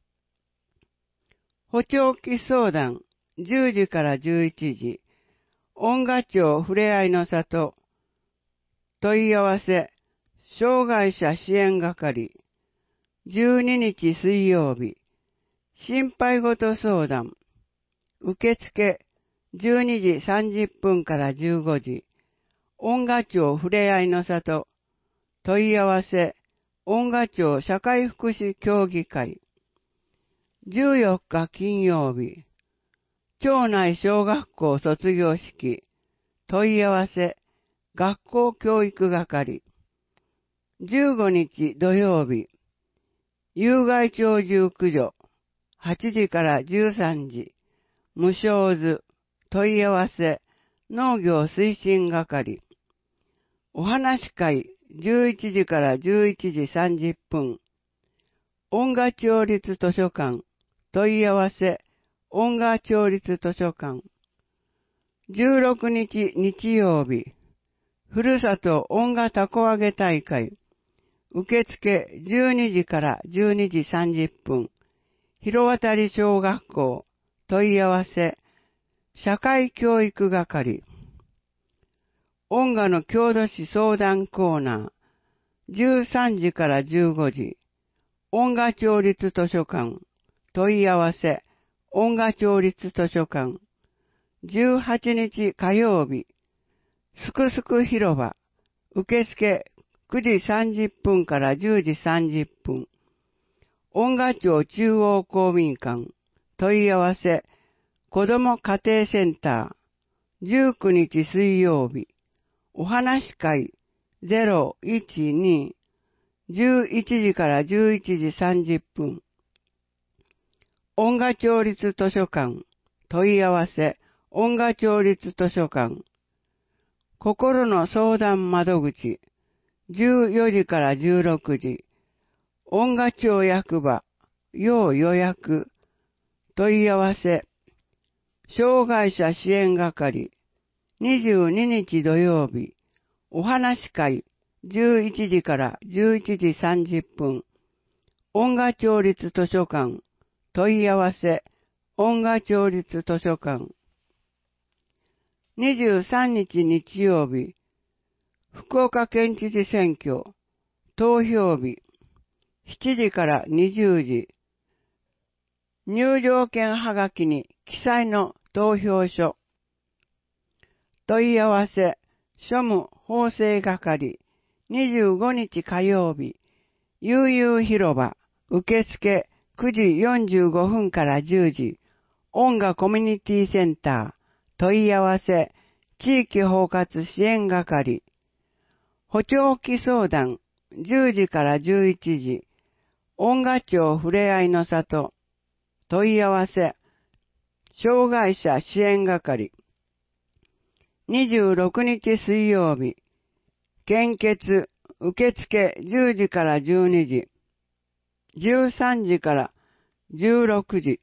補聴器相談、10時から11時、音楽町ふれあいの里、問い合わせ、障害者支援係、12日水曜日、心配事相談、受付、12時30分から15時、音楽町ふれあいの里、問い合わせ、音楽町社会福祉協議会、14日金曜日、町内小学校卒業式、問い合わせ、学校教育係、15日土曜日、有害鳥獣駆除、8時から13時、無償図、問い合わせ、農業推進係、お話会、11時から11時30分、音楽町立図書館、問い合わせ、音楽町立図書館、16日日曜日、ふるさと音楽たこ揚げ大会、受付12時から12時30分、広渡り小学校、問い合わせ、社会教育係、音楽の郷土史相談コーナー、13時から15時、音楽町立図書館、問い合わせ、音楽町立図書館、18日火曜日、すくすく広場、受付9時30分から10時30分、音楽町中央公民館、問い合わせ、子ども家庭センター、19日水曜日、お話会012、11時から11時30分、音楽町立図書館、問い合わせ、音楽町立図書館、心の相談窓口、14時から16時、音楽町役場、要予約、問い合わせ、障害者支援係、22日土曜日、お話会、11時から11時30分、音楽町立図書館、問い合わせ、音楽町立図書館、23日日曜日、福岡県知事選挙、投票日、7時から20時、入場券はがきに記載の投票所、問い合わせ、庶務法制係、25日火曜日、悠々広場、受付9時45分から10時、音楽コミュニティセンター、問い合わせ、地域包括支援係、補聴器相談、10時から11時、音楽町ふれあいの里、問い合わせ、障害者支援係、26日水曜日、献血、受付10時から12時、13時から16時、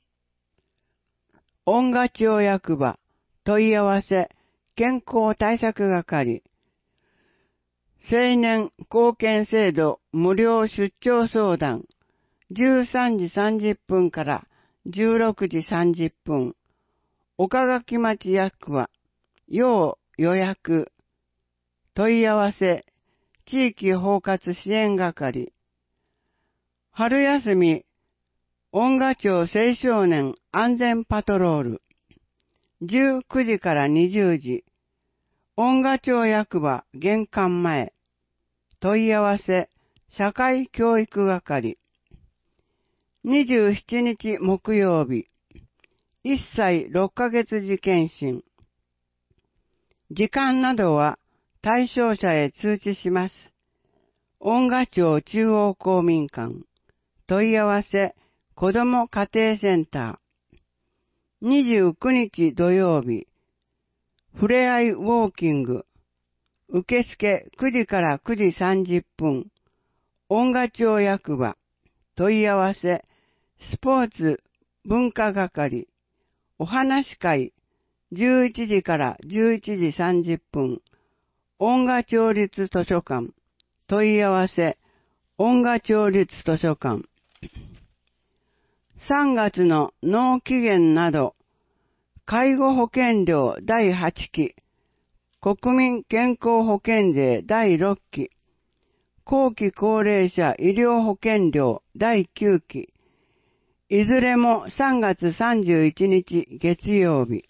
音楽町役場、問い合わせ、健康対策係、 青年貢献制度無料出張相談、13時30分から16時30分。岡垣町役場、要予約、問い合わせ、地域包括支援係。春休み、恩賀町青少年安全パトロール、19時から20時。恩賀町役場玄関前、問い合わせ、社会教育係。27日木曜日、1歳6ヶ月児検診。時間などは対象者へ通知します。恩賀町中央公民館、問い合わせ、子ども家庭センター。29日土曜日、ふれあいウォーキング。受付9時から9時30分。恩賀町役場。問い合わせ。スポーツ文化係。お話会。11時から11時30分。恩賀町立図書館。問い合わせ。恩賀町立図書館。3月の納期限など、介護保険料第8期、国民健康保険税第6期、後期高齢者医療保険料第9期、いずれも3月31日月曜日。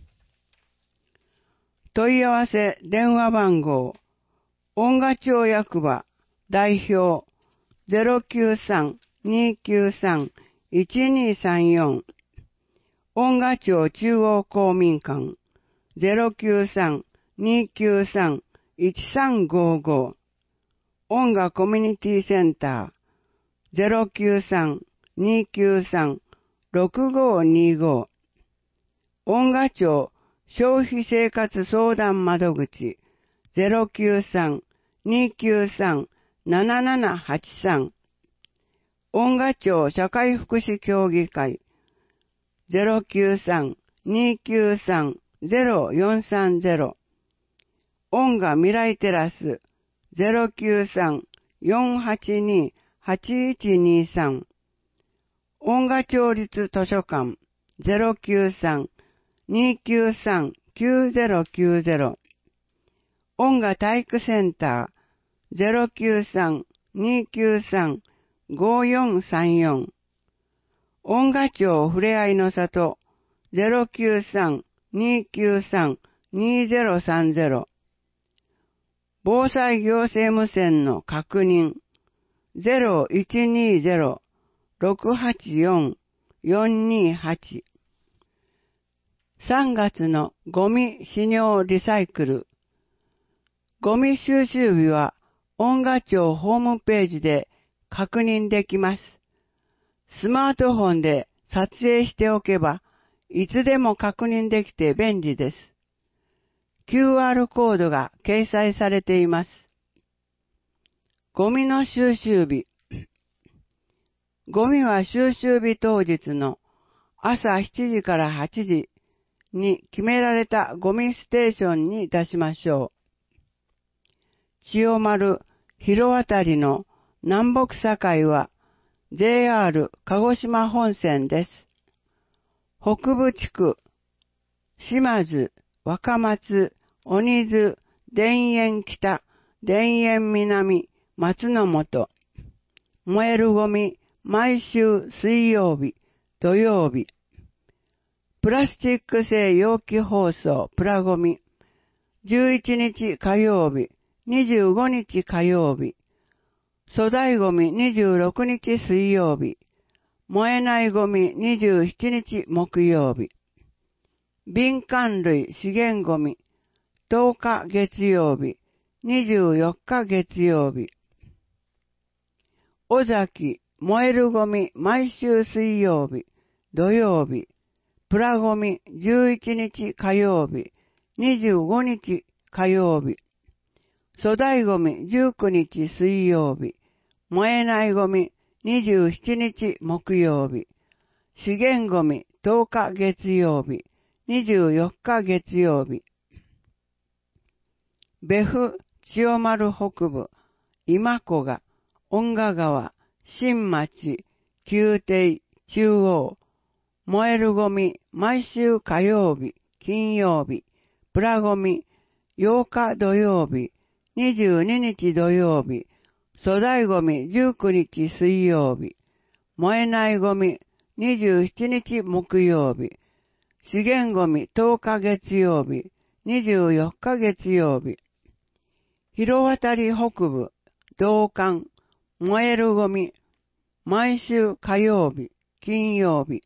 問い合わせ電話番号、恩賀町役場代表 093-293-1234 恩賀町中央公民館 093-293-1355 恩賀コミュニティセンター 093-293-6525 恩賀町消費生活相談窓口 093-293-7783 恩賀町社会福祉協議会 093-293-0430 恩賀未来テラス 093-482-8123 恩賀町立図書館 093-293-9090 恩賀体育センター 093-293-5434 恩賀町ふれあいの里 093-293-2030 防災行政無線の確認 0120-684-428 3月のゴミ使用リサイクル。ゴミ収集日は恩賀町ホームページで確認できます。スマートフォンで撮影しておけば、いつでも確認できて便利です。QR コードが掲載されています。ゴミの収集日。ゴミは収集日当日の朝7時から8時に決められたゴミステーションに出しましょう。千代丸広渡りの南北境は JR 鹿児島本線です。北部地区、島津、若松、鬼津、田園北、田園南、松の本。燃えるゴミ、毎週水曜日、土曜日。プラスチック製容器包装、プラゴミ。11日火曜日、25日火曜日。粗大ゴミ26日水曜日。燃えないゴミ27日木曜日。敏感類資源ゴミ10日月曜日。24日月曜日。尾崎燃えるゴミ毎週水曜日、土曜日。プラゴミ11日火曜日。25日火曜日。粗大ゴミ19日水曜日。燃えないゴミ27日木曜日。資源ゴミ10日月曜日。24日月曜日。別府千代丸北部、今古賀、恩賀川、新町、宮廷、中央、燃えるゴミ、毎週火曜日、金曜日、プラゴミ、8日土曜日、22日土曜日、粗大ゴミ19日水曜日、燃えないゴミ27日木曜日、資源ゴミ10日月曜日、24日月曜日、広渡り北部、道館、燃えるゴミ、毎週火曜日、金曜日、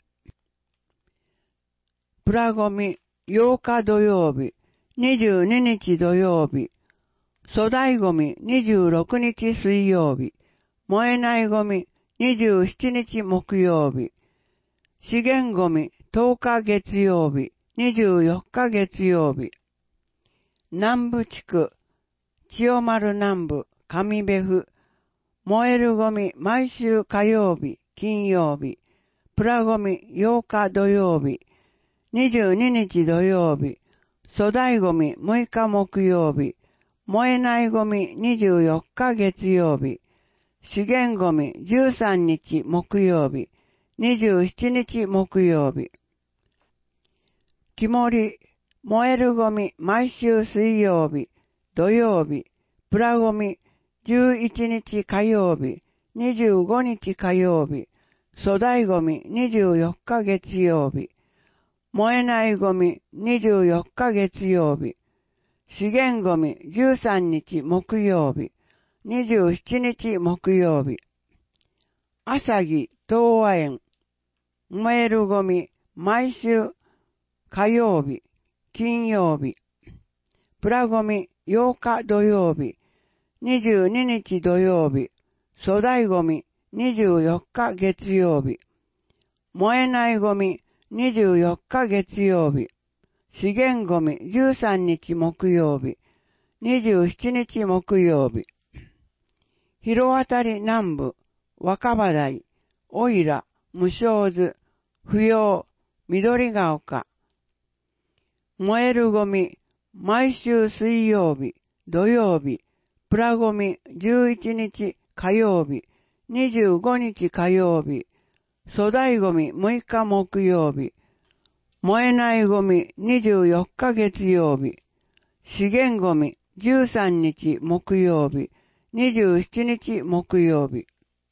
プラゴミ8日土曜日、22日土曜日、粗大ゴミ26日水曜日、燃えないゴミ27日木曜日、資源ゴミ10日月曜日、24日月曜日、南部地区、千代丸南部、上部府、燃えるゴミ毎週火曜日、金曜日、プラゴミ8日土曜日、22日土曜日、粗大ゴミ6日木曜日、燃えないゴミ24日月曜日、資源ゴミ13日木曜日、27日木曜日、木森、燃えるゴミ毎週水曜日、土曜日、プラゴミ11日火曜日、25日火曜日、粗大ゴミ24日月曜日、燃えないゴミ24日月曜日、資源ゴミ13日木曜日、27日木曜日、朝木東和園、燃えるゴミ毎週火曜日、金曜日、プラゴミ8日土曜日、22日土曜日、粗大ゴミ24日月曜日、燃えないゴミ24日月曜日、資源ゴミ13日木曜日、27日木曜日、広渡り南部、若葉台、おいら、無償図、不要、緑が丘、燃えるゴミ、毎週水曜日、土曜日、プラゴミ11日火曜日、25日火曜日、粗大ゴミ6日木曜日、燃えないゴミ24日月曜日、資源ゴミ13日木曜日、27日木曜日。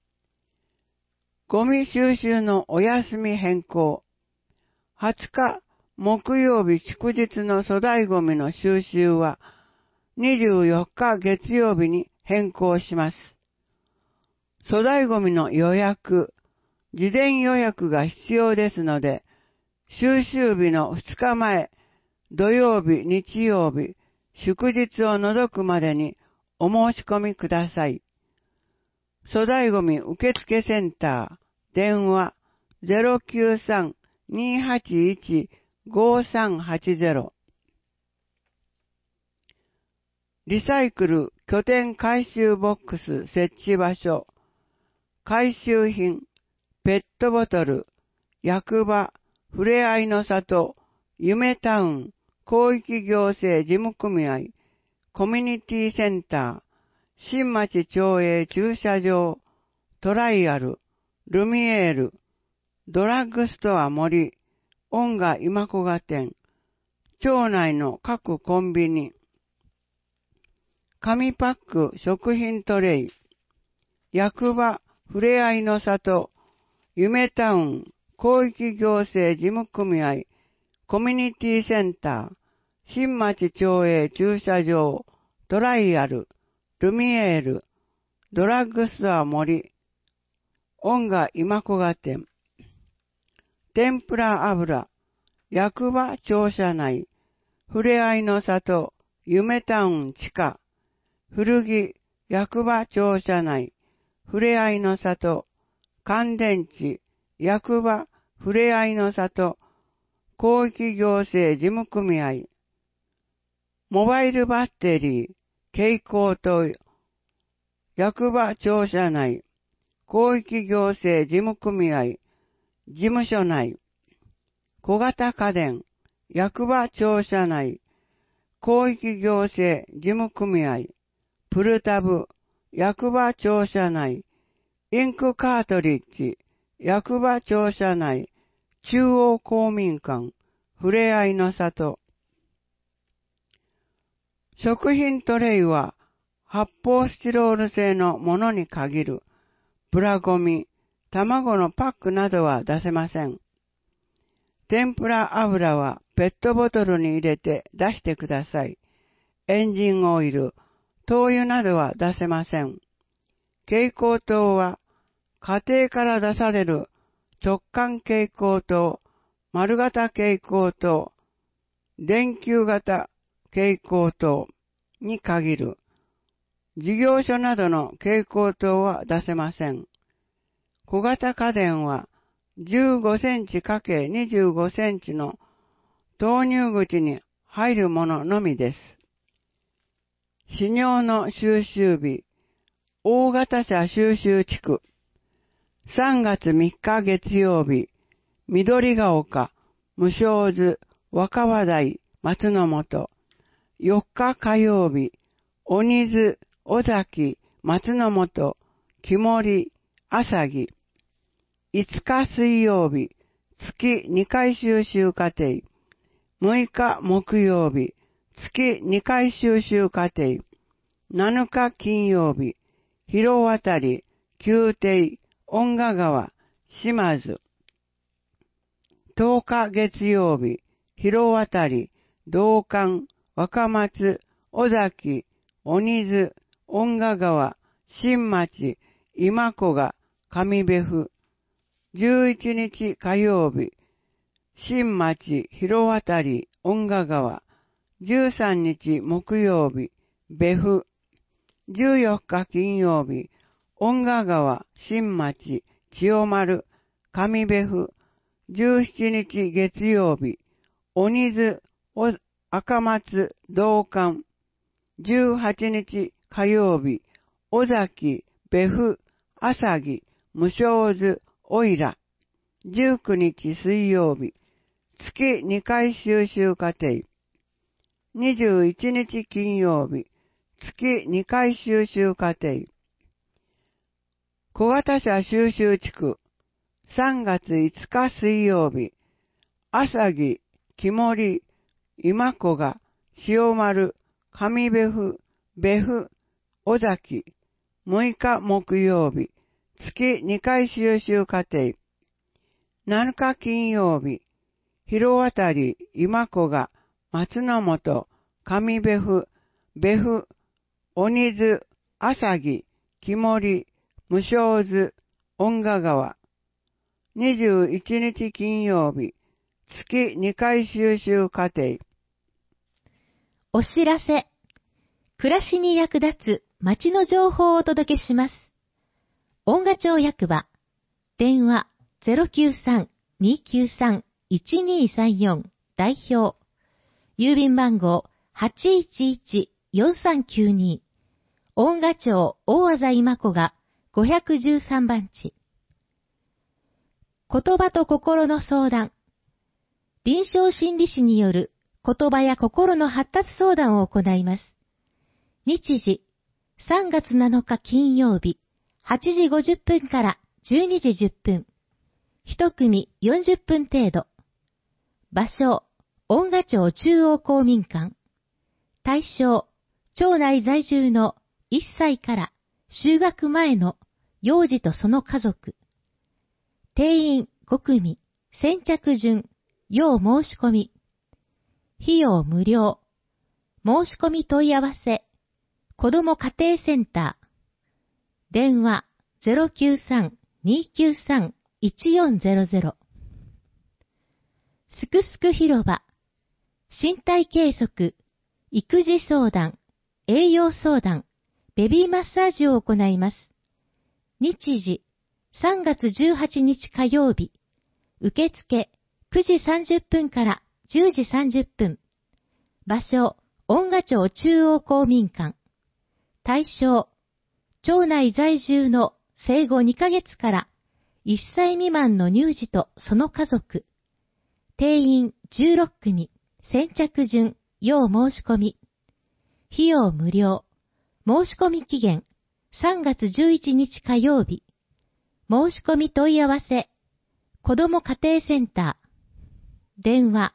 ゴミ収集のお休み変更。20日木曜日祝日の粗大ゴミの収集は24日月曜日に変更します。粗大ゴミの予約、事前予約が必要ですので、収集日の2日前、土曜日、日曜日、祝日を除くまでにお申し込みください。粗大ゴミ受付センター、電話 093-281-5380 リサイクル拠点回収ボックス設置場所、回収品、ペットボトル、役場、ふれあいの里、夢タウン、広域行政事務組合、コミュニティセンター、新町町営駐車場、トライアル、ルミエール、ドラッグストア森、音楽今古賀店、町内の各コンビニ、紙パック食品トレイ、役場、ふれあいの里、夢タウン、広域行政事務組合、コミュニティセンター、新町町営駐車場、トライアル、ルミエール、ドラッグストア森、音楽今古賀店、天ぷら油、役場庁舎内、ふれあいの里、夢タウン地下、古着、役場庁舎内、ふれあいの里、乾電池、役場、ふれあいの里、広域行政事務組合、モバイルバッテリー、蛍光灯、役場庁舎内、広域行政事務組合、事務所内、小型家電、役場庁舎内、広域行政事務組合、 プルタブ、役場庁舎内、インクカートリッジ、役場庁舎内、中央公民館、ふれあいの里。食品トレイは発泡スチロール製のものに限る。プラゴミ、卵のパックなどは出せません。天ぷら油はペットボトルに入れて出してください。エンジンオイル、灯油などは出せません。蛍光灯は家庭から出される直管蛍光灯、丸型蛍光灯、電球型蛍光灯に限る。事業所などの蛍光灯は出せません。小型家電は15センチ ×25 センチの投入口に入るもののみです。飼料の収集日、大型車収集地区、3月3日月曜日、緑が丘、無償図、若葉台、松の本、4日火曜日、鬼津、尾崎、松の本、木森、朝木、5日水曜日、月2回収集課程、6日木曜日、月2回収集課程、7日金曜日、広渡り、宮廷、恩賀川、島津、10日月曜日、広渡り、道館、若松、尾崎、鬼津、恩賀川、新町、今古賀、上部府、11日火曜日、新町、広渡り、恩賀川、13日木曜日、部府、14日金曜日、恩賀川、新町、千代丸、上部府、17日月曜日、鬼津、赤松、道館、18日火曜日、尾崎、部府、朝木、無償図、おいら、19日水曜日、月2回収集課程、21日金曜日、月2回収集課程、小型車収集地区、3月5日水曜日、朝木、木森、今古賀、塩丸、上部府、部府、尾崎、6日木曜日、月2回収集課程、7日金曜日、広渡り、今古賀、松の本、上部府、部府、鬼津、朝木、木森、無償図、恩賀川、21日金曜日、月2回収集課程。 お知らせ。暮らしに役立つ町の情報をお届けします。恩賀町役場、電話 093-293-1234 代表、郵便番号 811-4392、恩賀町大字今古賀513番地。言葉と心の相談。臨床心理士による言葉や心の発達相談を行います。日時、3月7日金曜日、8時50分から12時10分。一組40分程度。場所、恩賀町中央公民館。対象、町内在住の1歳から就学前の幼児とその家族。定員5組、先着順、要申し込み。費用無料。申し込み問い合わせ。子ども家庭センター。電話 093-293-1400。すくすく広場。身体計測、育児相談、栄養相談、ベビーマッサージを行います。日時、3月18日火曜日。受付9時30分から10時30分。場所、恩賀町中央公民館。対象、町内在住の生後2ヶ月から1歳未満の乳児とその家族。定員16組、先着順、要申し込み。費用無料。 申し込み期限3月11日火曜日。申し込み問い合わせ。子ども家庭センター。電話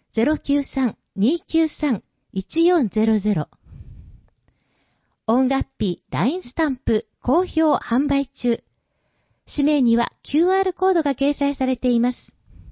093-293-1400。音楽費 LINE スタンプ好評販売中。氏名には QR コードが掲載されています。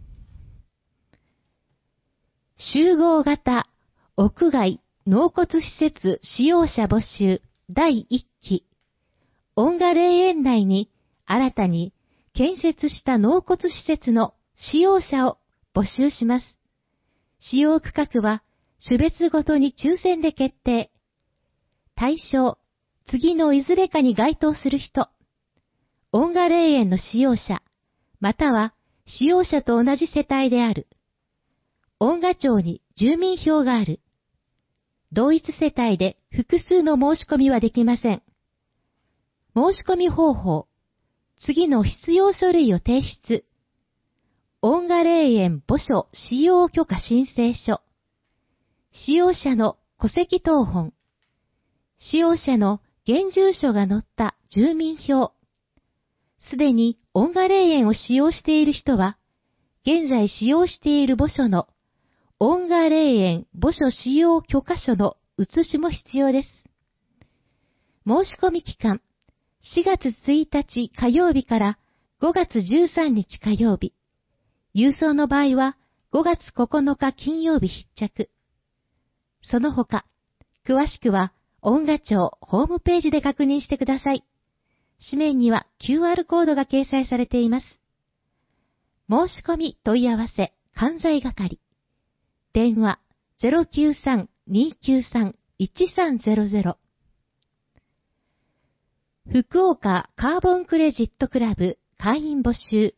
集合型屋外納骨施設使用者募集第1期。恩賀霊園内に新たに建設した納骨施設の使用者を募集します。使用区画は種別ごとに抽選で決定。対象、次のいずれかに該当する人。恩賀霊園の使用者、または使用者と同じ世帯である。恩賀町に住民票がある。同一世帯で複数の申し込みはできません。申し込み方法。次の必要書類を提出。恩賀霊園墓所使用許可申請書。使用者の戸籍謄本。使用者の現住所が載った住民票。すでに恩賀霊園を使用している人は、現在使用している墓所の恩賀霊園墓所使用許可書の写しも必要です。申し込み期間、4月1日火曜日から5月13日火曜日。郵送の場合は5月9日金曜日必着。その他、詳しくは恩賀町ホームページで確認してください。紙面には QR コードが掲載されています。申し込み問い合わせ関西係。電話 093-293-1300。福岡カーボンクレジットクラブ会員募集。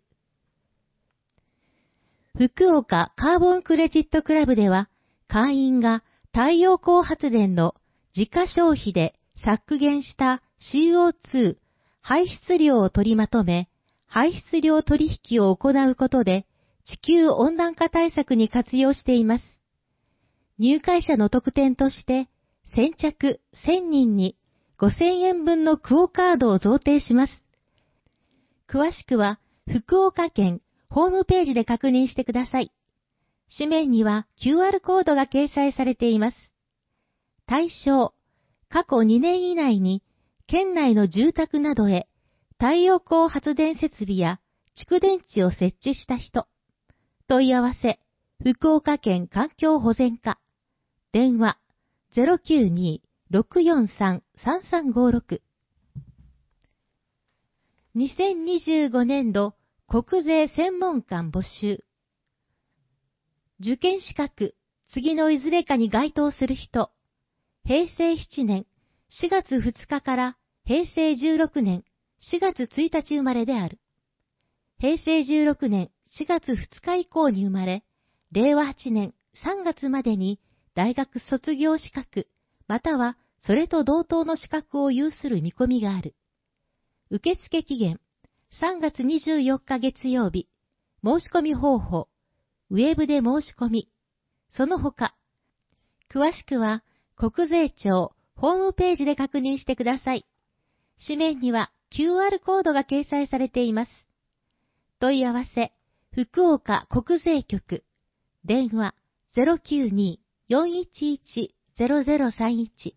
福岡カーボンクレジットクラブでは、会員が太陽光発電の自家消費で削減した CO2 排出量を取りまとめ、排出量取引を行うことで地球温暖化対策に活用しています。入会者の特典として、先着1000人に5000円分のクオカードを贈呈します。詳しくは、福岡県ホームページで確認してください。紙面には QR コードが掲載されています。対象、過去2年以内に、県内の住宅などへ太陽光発電設備や蓄電池を設置した人。問い合わせ、福岡県環境保全課。電話、092-643-3356。2025年度国税専門官募集。受験資格、次のいずれかに該当する人。平成7年4月2日から平成16年4月1日生まれである。平成16年4月2日以降に生まれ、令和8年3月までに大学卒業資格、またはそれと同等の資格を有する見込みがある。受付期限、3月24日月曜日。申し込み方法、ウェブで申し込み。その他、詳しくは国税庁ホームページで確認してください。紙面には QR コードが掲載されています。問い合わせ、福岡国税局。電話092-411-0031。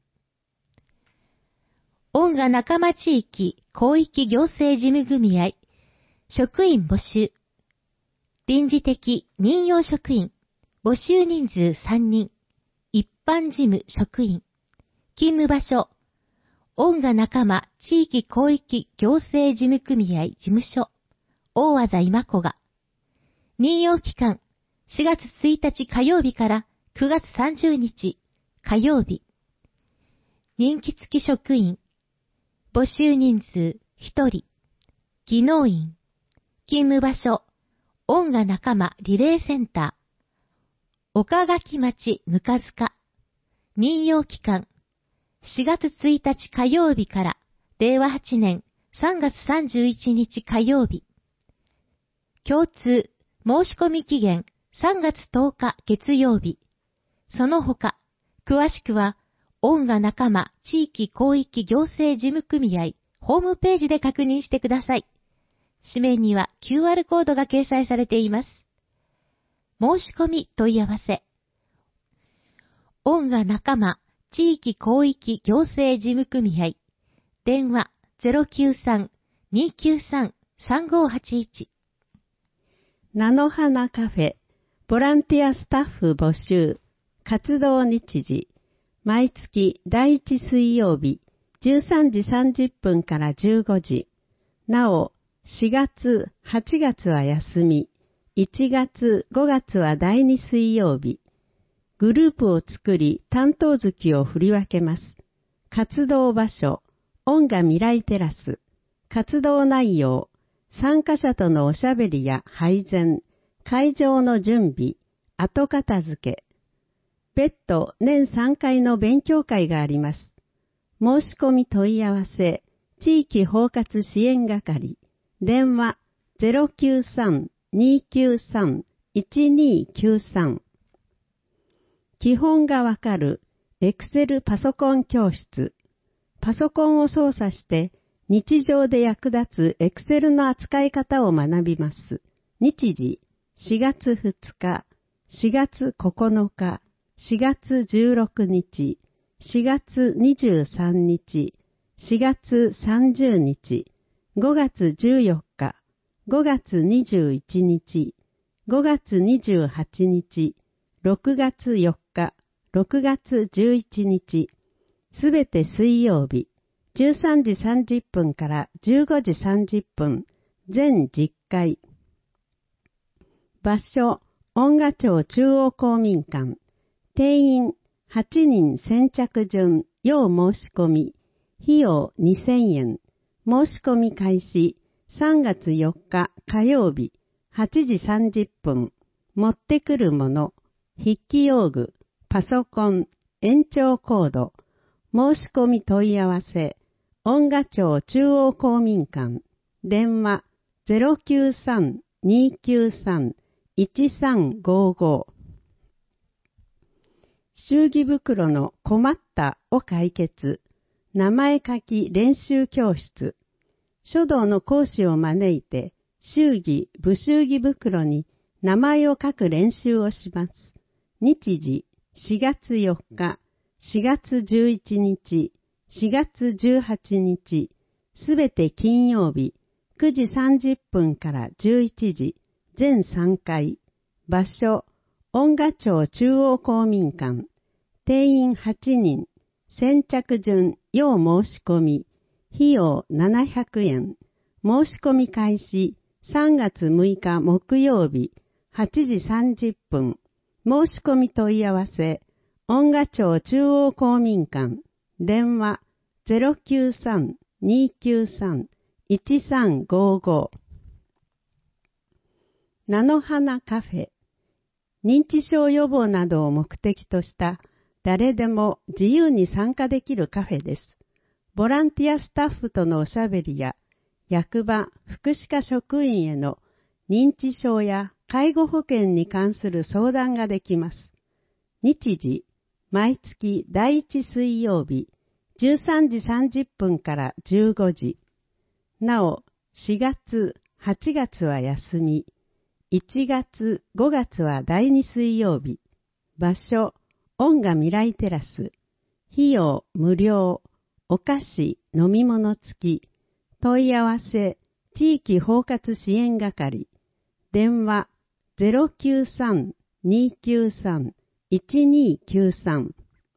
恩賀仲間地域広域行政事務組合。職員募集。臨時的任用職員。募集人数3人。一般事務職員。勤務場所。恩賀仲間地域広域行政事務組合事務所。大字今子が。任用期間。4月1日火曜日から9月30日火曜日。任期付き職員。募集人数1人。技能員。勤務場所。恩賀仲間リレーセンター。岡垣町ぬかづか。任用期間。4月1日火曜日から令和8年3月31日火曜日。共通申し込み期限3月10日月曜日。その他、詳しくは恩賀仲間地域広域行政事務組合ホームページで確認してください。紙面には QR コードが掲載されています。申し込み問い合わせ。恩賀仲間地域広域行政事務組合電話 093-293-3581 菜の花カフェボランティアスタッフ募集活動日時毎月第1水曜日13時30分から15時。なお、4月、8月は休み。1月、5月は第2水曜日。グループを作り担当月を振り分けます。活動場所、恩賀未来テラス。活動内容、参加者とのおしゃべりや配膳、会場の準備、後片付け。別途年3回の勉強会があります。申し込み問い合わせ、地域包括支援係、電話 093-293-1293 基本がわかる Excel パソコン教室。パソコンを操作して日常で役立つ Excel の扱い方を学びます。日時4月2日、4月9日、4月16日、4月23日、4月30日、5月14日、5月21日、5月28日、6月4日、6月11日、すべて水曜日、13時30分から15時30分、全10回。場所、恩賀町中央公民館。定員、8人先着順、要申し込み。費用2000円。申し込み開始、3月4日火曜日、8時30分。持ってくるもの。筆記用具、パソコン、延長コード、申し込み問い合わせ、恩賀町中央公民館、電話 093-293-1355 祝儀袋の困ったを解決、名前書き練習教室、書道の講師を招いて、祝儀、不祝儀袋に名前を書く練習をします。日時、4月4日、4月11日、4月18日、すべて金曜日、9時30分から11時、全3回。場所、恩賀町中央公民館。定員8人。先着順、要申し込み。費用700円。申し込み開始、3月6日木曜日、8時30分。申し込み問い合わせ、恩賀町中央公民館、電話 093-293-1355 菜の花カフェ、認知症予防などを目的とした誰でも自由に参加できるカフェです。ボランティアスタッフとのおしゃべりや役場、福祉課職員への認知症や介護保険に関する相談ができます。日時、毎月第1水曜日、13時30分から15時。なお、4月、8月は休み。1月、5月は第2水曜日。場所、恩賀未来テラス。費用無料。お菓子、飲み物付き。問い合わせ、地域包括支援係。電話、093-293-1293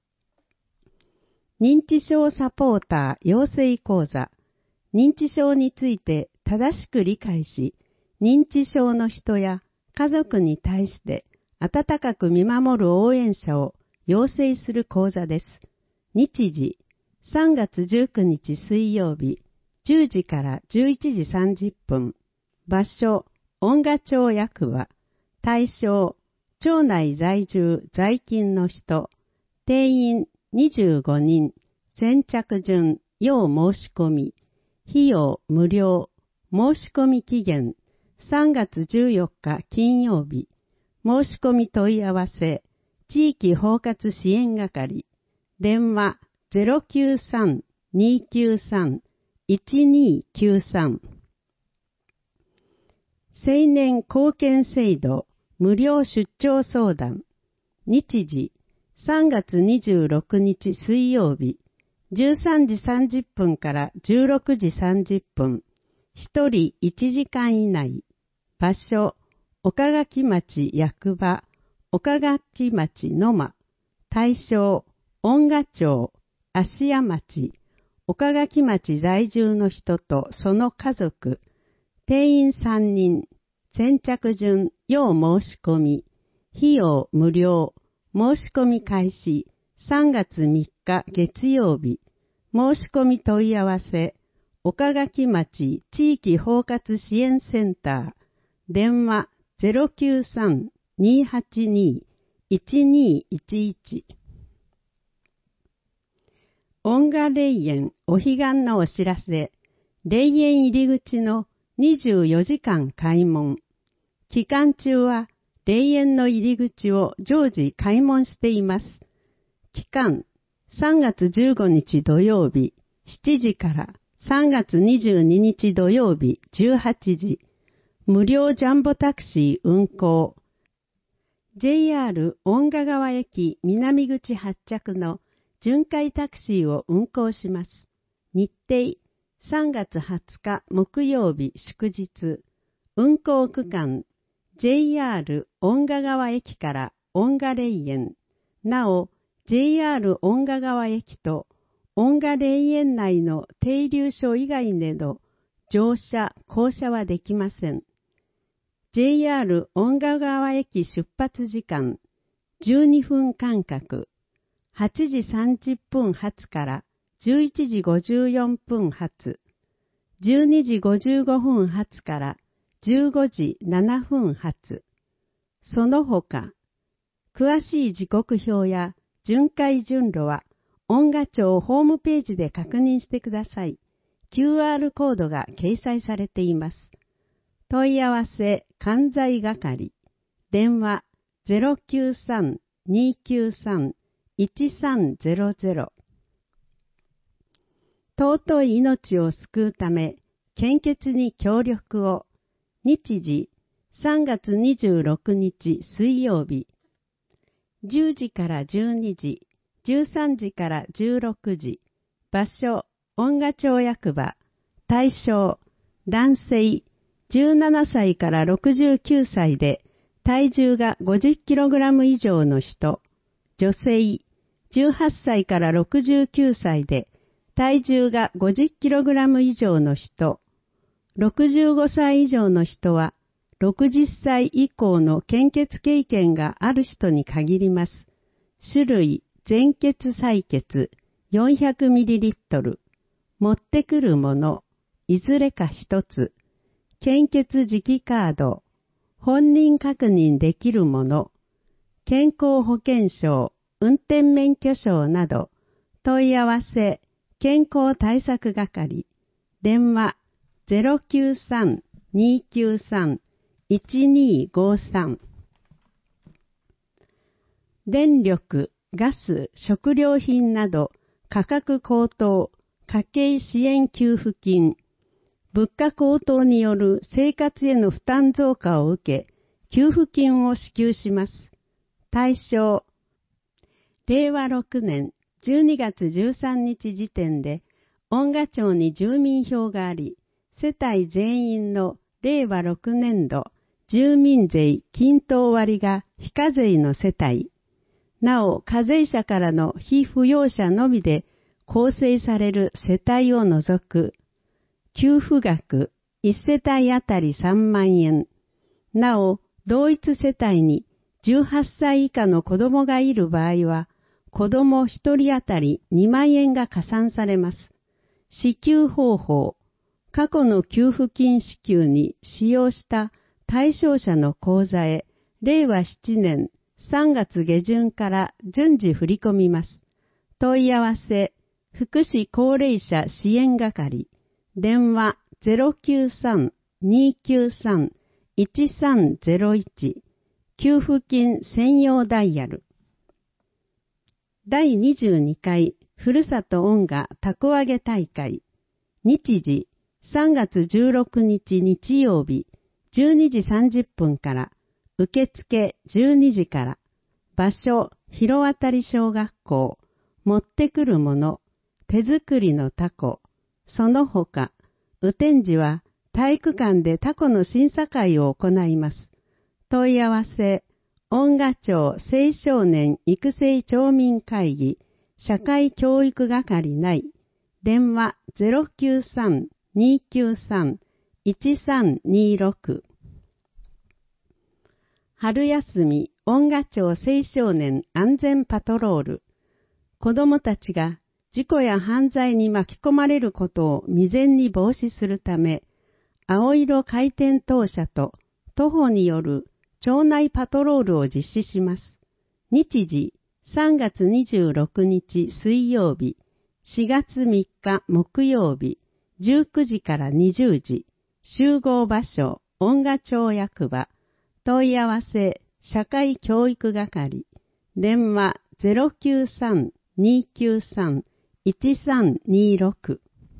認知症サポーター養成講座。認知症について正しく理解し、認知症の人や家族に対して温かく見守る応援者を養成する講座です。日時、3月19日水曜日、10時から11時30分。場所、恩賀町役場。対象、町内在住在勤の人。定員25人。先着順、要申し込み。費用無料。申し込み期限、3月14日金曜日。申し込み問い合わせ、地域包括支援係。 電話093-293-1293。青年貢献制度無料出張相談。日時3月26日水曜日13時30分から16時30分。1人1時間以内。場所岡垣町役場、岡垣町野間。対象恩賀町、芦屋町、岡垣町在住の人とその家族。定員3人。先着順要申し込み。費用無料。申し込み開始。3月3日月曜日。申し込み問い合わせ。岡垣町地域包括支援センター。電話093-282-1211。恩賀霊園お彼岸のお知らせ。霊園入り口の24時間開門。期間中は霊園の入り口を常時開門しています。期間3月15日土曜日7時から3月22日土曜日18時。無料ジャンボタクシー運行。JR 恩賀川駅南口発着の巡回タクシーを運行します。日程3月20日木曜日祝日。運行区間 JR 恩賀川駅から恩賀霊園。なお JR 恩賀川駅と恩賀霊園内の停留所以外での乗車・降車はできません。JR 恩賀川駅出発時間12分間隔。8時30分発から11時54分発。12時55分発から15時7分発。その他、詳しい時刻表や巡回順路は恩賀町ホームページで確認してください。QR コードが掲載されています。問い合わせ関西係。電話093-293-1300。尊い命を救うため、献血に協力を。日時3月26日水曜日。10時から12時、13時から16時。場所、恩賀町役場。対象、男性、17歳から69歳で、体重が 50kg 以上の人。女性、18歳から69歳で、体重が 50kg 以上の人。65歳以上の人は、60歳以降の献血経験がある人に限ります。種類、全血採血 400ml。持ってくるもの、いずれか一つ。献血磁気カード。本人確認できるもの。健康保険証、運転免許証など。問い合わせ、健康対策係。電話093-293-1253。電力、ガス、食料品など価格高騰、家計支援給付金。物価高騰による生活への負担増加を受け、給付金を支給します。対象、令和6年12月13日時点で、恩賀町に住民票があり、世帯全員の令和6年度住民税均等割が非課税の世帯。なお、課税者からの非扶養者のみで構成される世帯を除く。給付額1世帯あたり3万円。なお、同一世帯に18歳以下の子供がいる場合は、子供1人あたり2万円が加算されます。支給方法。過去の給付金支給に使用した対象者の口座へ、令和7年3月下旬から順次振り込みます。問い合わせ、福祉高齢者支援係。電話093-293-1301。給付金専用ダイヤル。 第22回ふるさと音楽たこ揚げ大会、日時3月16日日曜日12時30分から、受付12時から、場所広渡小学校、持ってくるもの、手作りのタコ、その他、雨天時は体育館でタコの審査会を行います。問い合わせ、音楽庁青少年育成町民会議、社会教育係内、電話093-293-1326。春休み音楽庁青少年安全パトロール。子どもたちが事故や犯罪に巻き込まれることを未然に防止するため、青色回転灯車と徒歩による町内パトロールを実施します。日時3月26日水曜日、4月3日木曜日、19時から20時、集合場所、音楽町役場、問い合わせ、社会教育係、電話093-293-1326。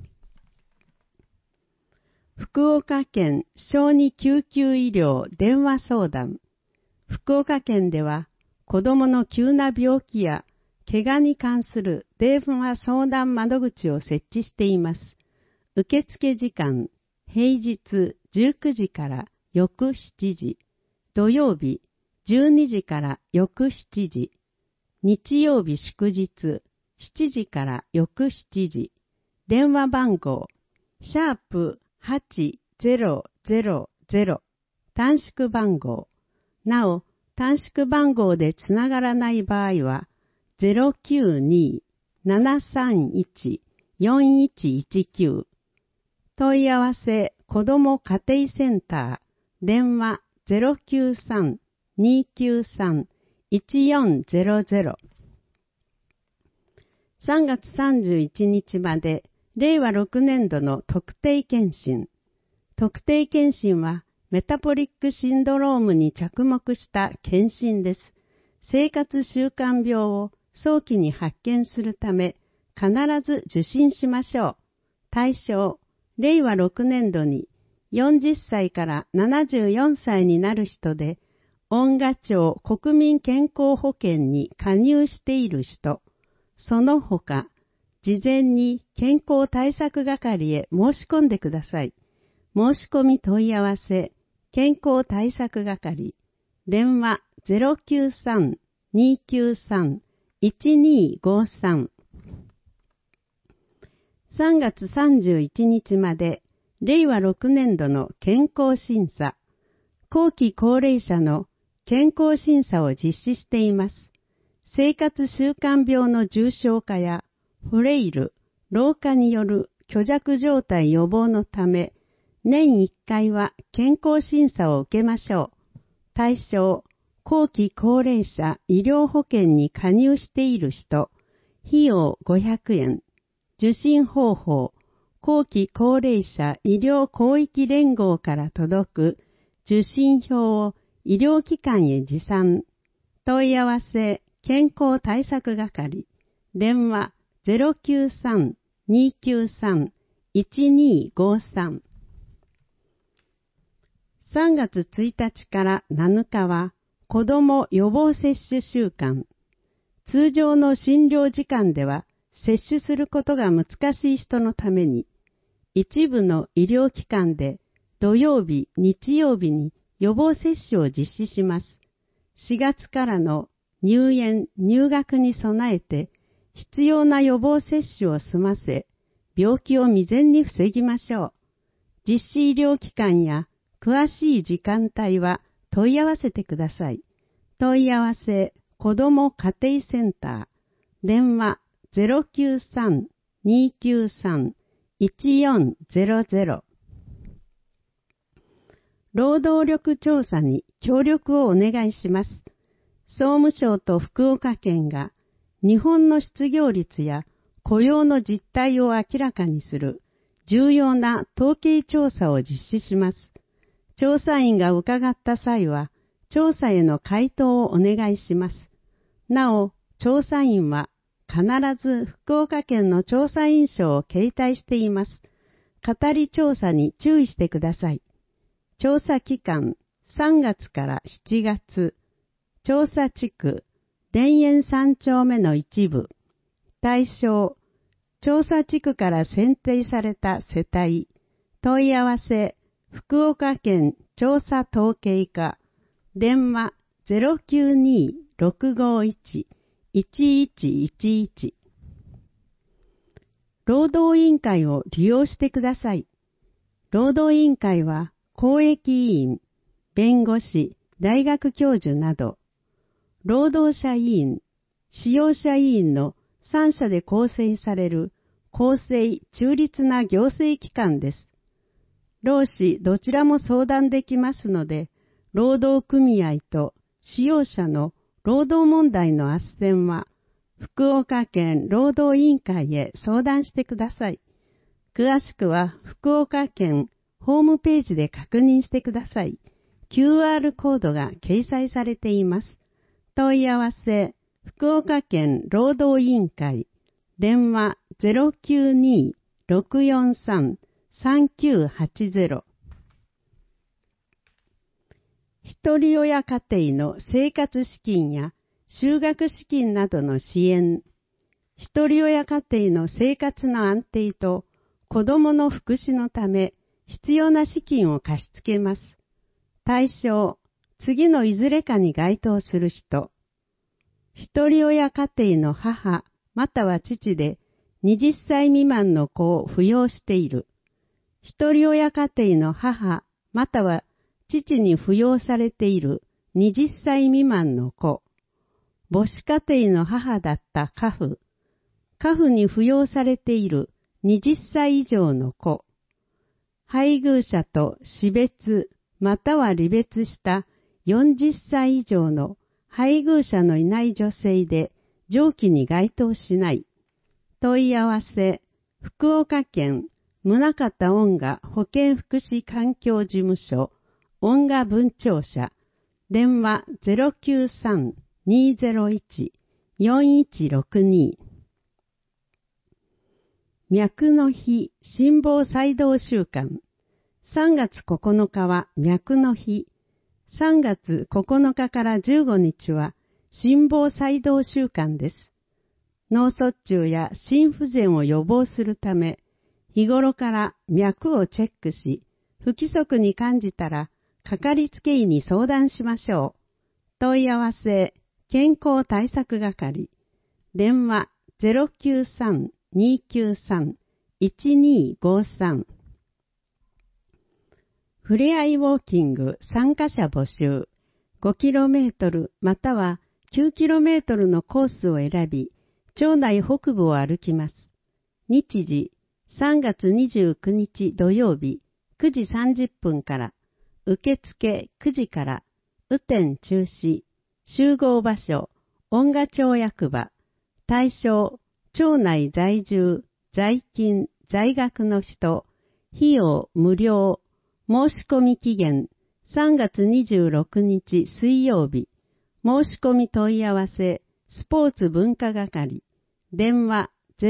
福岡県小児救急医療電話相談。福岡県では、子供の急な病気や怪我に関する電話相談窓口を設置しています。受付時間、平日19時から翌7時、土曜日12時から翌7時、日曜日祝日7時から翌7時、電話番号、#8000、短縮番号。なお、短縮番号でつながらない場合は、092-731-4119。問い合わせ、子ども家庭センター、電話093-293-1400。3月31日まで、令和6年度の特定健診。特定健診は、メタボリックシンドロームに着目した健診です。生活習慣病を早期に発見するため、必ず受診しましょう。対象、令和6年度に40歳から74歳になる人で、音楽庁国民健康保険に加入している人、その他、事前に健康対策係へ申し込んでください。申し込み問い合わせ、健康対策係、電話093-293-1253。3月31日まで、令和6年度の健康審査、後期高齢者の健康審査を実施しています。生活習慣病の重症化や、フレイル、老化による虚弱状態予防のため、年1回は健康審査を受けましょう。対象、後期高齢者医療保険に加入している人、費用500円。受診方法、後期高齢者医療広域連合から届く受診票を医療機関へ持参。問い合わせ、健康対策係、電話093-293-1253。3月1日から7日は子ども予防接種週間。通常の診療時間では接種することが難しい人のために、一部の医療機関で土曜日、日曜日に予防接種を実施します。4月からの入園・入学に備えて必要な予防接種を済ませ、病気を未然に防ぎましょう。実施医療機関や詳しい時間帯は問い合わせてください。問い合わせ、子ども家庭センター、電話093-293-1400。労働力調査に協力をお願いします。総務省と福岡県が日本の失業率や雇用の実態を明らかにする重要な統計調査を実施します。調査員が伺った際は、調査への回答をお願いします。なお、調査員は必ず福岡県の調査員証を携帯しています。語り調査に注意してください。調査期間3月から7月。調査地区、田園3丁目の一部。対象、調査地区から選定された世帯。問い合わせ、福岡県調査統計課。電話 092-651-1111。労働委員会を利用してください。労働委員会は公益委員、弁護士、大学教授など、労働者委員、使用者委員の3者で構成される公正中立な行政機関です。労使どちらも相談できますので、労働組合と使用者の労働問題の斡旋は、福岡県労働委員会へ相談してください。詳しくは福岡県ホームページで確認してください。QR コードが掲載されています。問い合わせ、福岡県労働委員会、電話 092-643-3980。一人親家庭の生活資金や就学資金などの支援、一人親家庭の生活の安定と子どもの福祉のため必要な資金を貸し付けます。対象、次のいずれかに該当する人、一人親家庭の母または父で20歳未満の子を扶養している、一人親家庭の母または父に扶養されている20歳未満の子、母子家庭の母だった家父に扶養されている20歳以上の子、配偶者と死別または離別した40歳以上の配偶者のいない女性で上記に該当しない。問い合わせ、福岡県宗像音楽保健福祉環境事務所音楽文庁舎、電話 093-201-4162。脈の日心房細動週間。3月9日は脈の日。3月9日から15日は心房細動週間です。脳卒中や心不全を予防するため、日頃から脈をチェックし、不規則に感じたら、かかりつけ医に相談しましょう。問い合わせ、健康対策係。電話 093-293-1253。ふれあいウォーキング参加者募集。5km または 9km のコースを選び、町内北部を歩きます。日時、3月29日土曜日、9時30分から。受付9時から、雨天中止、集合場所、音楽町役場、対象、町内在住、在勤、在学の人、費用無料、申し込み期限、3月26日水曜日、申し込み問い合わせ、スポーツ文化係、電話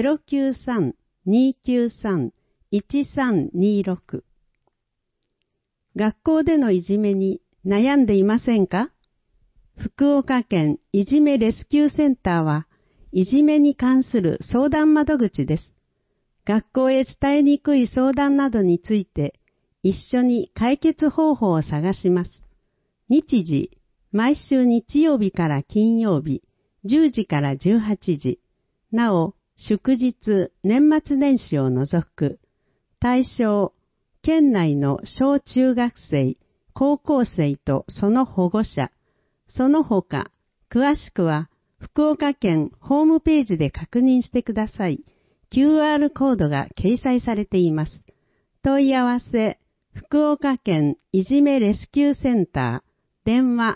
093-293-1326。学校でのいじめに悩んでいませんか？福岡県いじめレスキューセンターはいじめに関する相談窓口です。学校へ伝えにくい相談などについて一緒に解決方法を探します。日時、毎週日曜日から金曜日、10時から18時。なお、祝日、年末年始を除く。対象、県内の小中学生、高校生とその保護者、その他、詳しくは福岡県ホームページで確認してください。QR コードが掲載されています。問い合わせ、福岡県いじめレスキューセンター、電話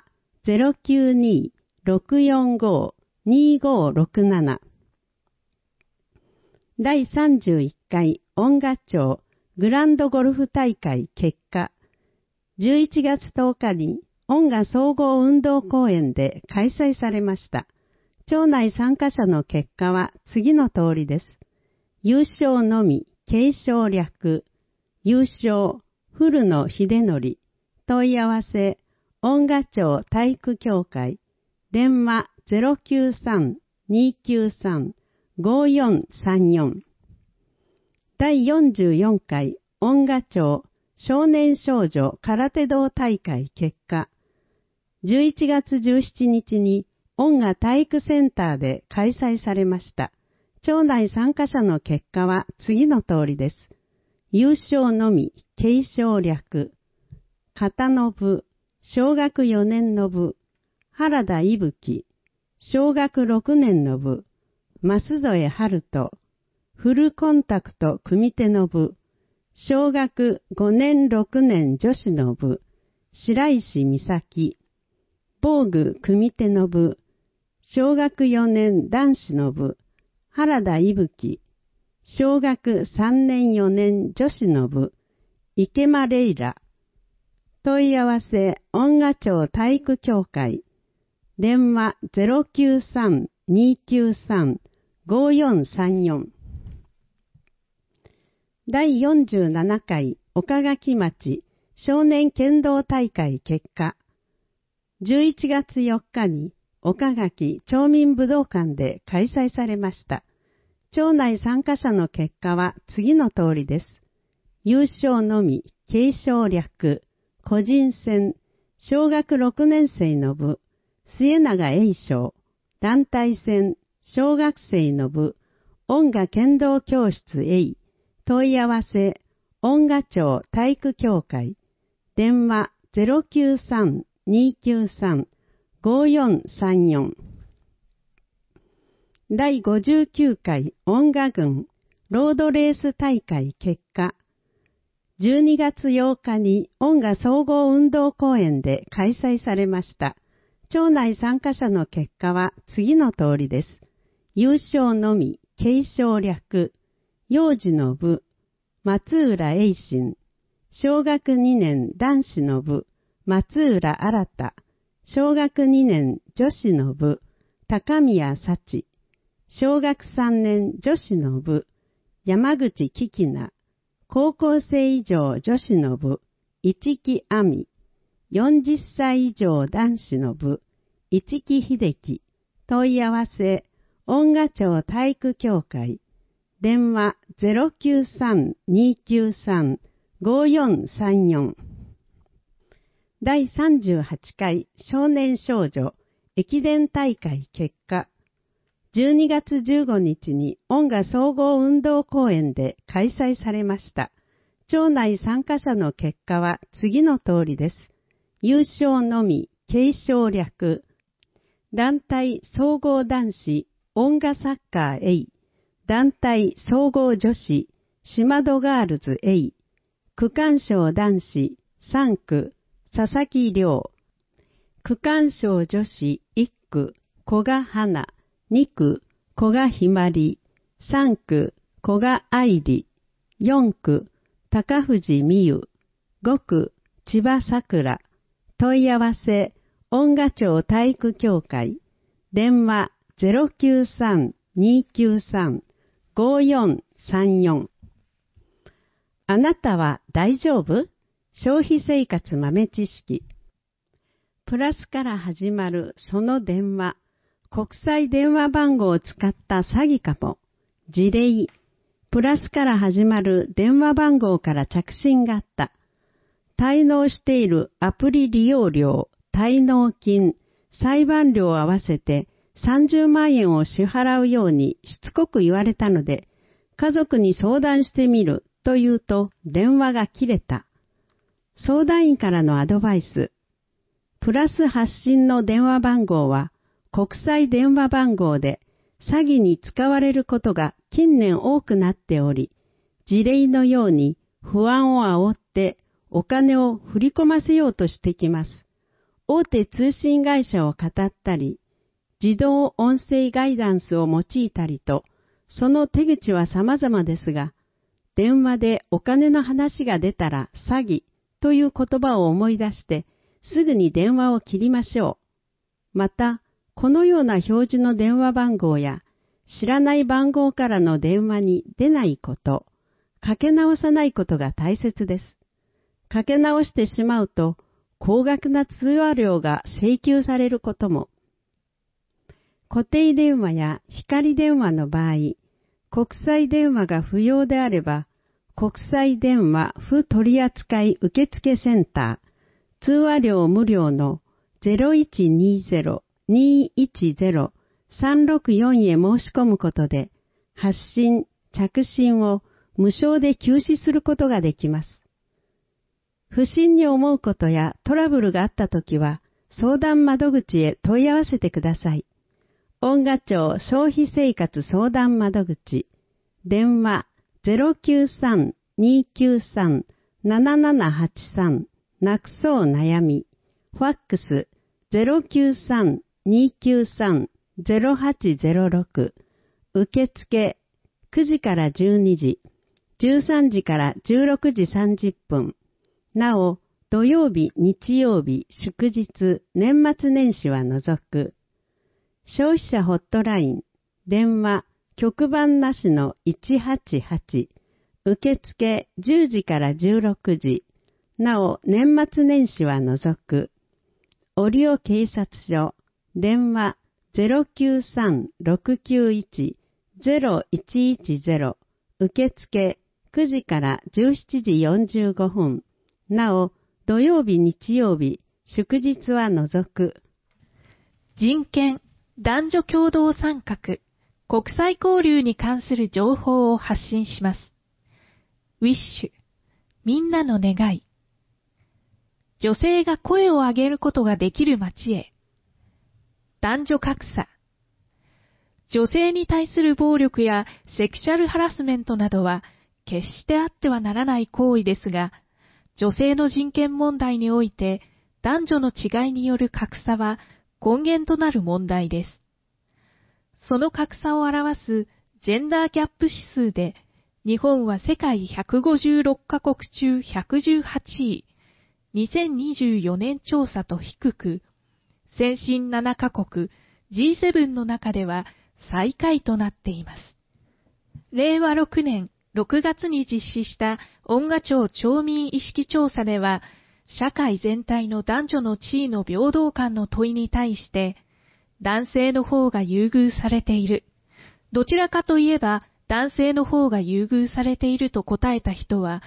092-645-2567。第31回音楽町グランドゴルフ大会結果、11月10日に音楽総合運動公園で開催されました。 町内参加者の結果は次の通りです。優勝のみ、継承略。優勝、古野秀則。問い合わせ、音賀町体育協会。電話 093-293-5434。第44回音賀町少年少女空手道大会結果。11月17日に音賀体育センターで開催されました。町内参加者の結果は次の通りです。優勝のみ、継承略。片信、小学4年の部。原田伊吹、小学6年の部。増添春人、フルコンタクト組手の部。小学5年6年女子の部。白石美咲、防具組手の部。小学4年男子の部。原田伊吹、小学3年4年女子の部。池間レイラ。問い合わせ、音賀町体育協会。電話 093-293-5434。第47回岡垣町少年剣道大会結果。11月4日に岡垣町民武道館で開催されました。町内参加者の結果は次の通りです。優勝のみ、継承略。個人戦、小学6年生の部、末永栄翔、団体戦、小学生の部、音賀剣道教室 A、問い合わせ、音賀町体育協会、電話 093-293-5434。第59回音賀郡ロードレース大会結果。12月8日に音賀総合運動公園で開催されました。町内参加者の結果は次の通りです。優勝のみ、継承略。幼児の部、松浦栄信。小学2年男子の部、松浦新。小学2年女子の部、高宮幸。小学3年女子の部、山口キキナ。高校生以上女子の部、市木亜美。40歳以上男子の部、市木秀樹。問い合わせ、音賀町体育協会。電話 093-293-5434。第38回少年少女駅伝大会結果。12月15日に音賀総合運動公園で開催されました。町内参加者の結果は次の通りです。優勝のみ、継承略。団体総合男子音賀サッカー A、団体総合女子島戸ガールズ A、区間賞男子3区佐々木亮、区間賞女子1区古賀花、2区古賀ひまり、3区古賀愛理、4区高藤美優、5区千葉さくら。問い合わせ音賀町体育協会。電話 093-293-5434。あなたは大丈夫？消費生活豆知識。プラスから始まるその電話。国際電話番号を使った詐欺かも。事例。プラスから始まる電話番号から着信があった。滞納しているアプリ利用料、滞納金、裁判料を合わせて30万円を支払うようにしつこく言われたので、家族に相談してみると言うと電話が切れた。相談員からのアドバイス。プラス発信の電話番号は国際電話番号で詐欺に使われることが近年多くなっており、事例のように不安を煽ってお金を振り込ませようとしてきます。大手通信会社を語ったり、自動音声ガイダンスを用いたりと、その手口は様々ですが、電話でお金の話が出たら詐欺という言葉を思い出して、すぐに電話を切りましょう。また、 このような表示の電話番号や知らない番号からの電話に出ないこと、かけ直さないことが大切です。かけ直してしまうと高額な通話料が請求されることも。固定電話や光電話の場合、国際電話が不要であれば、国際電話不取扱受付センター、通話料無料の 0120-210-364 へ申し込むことで、発信、着信を無償で休止することができます。不審に思うことやトラブルがあったときは、相談窓口へ問い合わせてください。恩賀町消費生活相談窓口、電話 093-293-7783 なくそう悩み、ファックス 093-293-0806、受付9時から12時、13時から16時30分。なお、土曜日、日曜日、祝日、年末年始は除く。消費者ホットライン、電話、局番なしの188、受付10時から16時、なお年末年始は除く。折尾警察署、電話 093-691-0110、受付9時から17時45分、なお土曜日、日曜日、祝日は除く。 人権、男女共同参画、国際交流に関する情報を発信します。ウィッシュ、みんなの願い。女性が声を上げることができる街へ。男女格差。女性に対する暴力やセクシャルハラスメントなどは決してあってはならない行為ですが、女性の人権問題において男女の違いによる格差は根源となる問題です。その格差を表すジェンダーギャップ指数で、日本は世界156カ国中118位、2024年調査と低く、先進7カ国 G7 の中では最下位となっています。令和6年6月に実施した恩賀町町民意識調査では、社会全体の男女の地位の平等感の問いに対して、男性の方が優遇されている。どちらかといえば、男性の方が優遇されていると答えた人は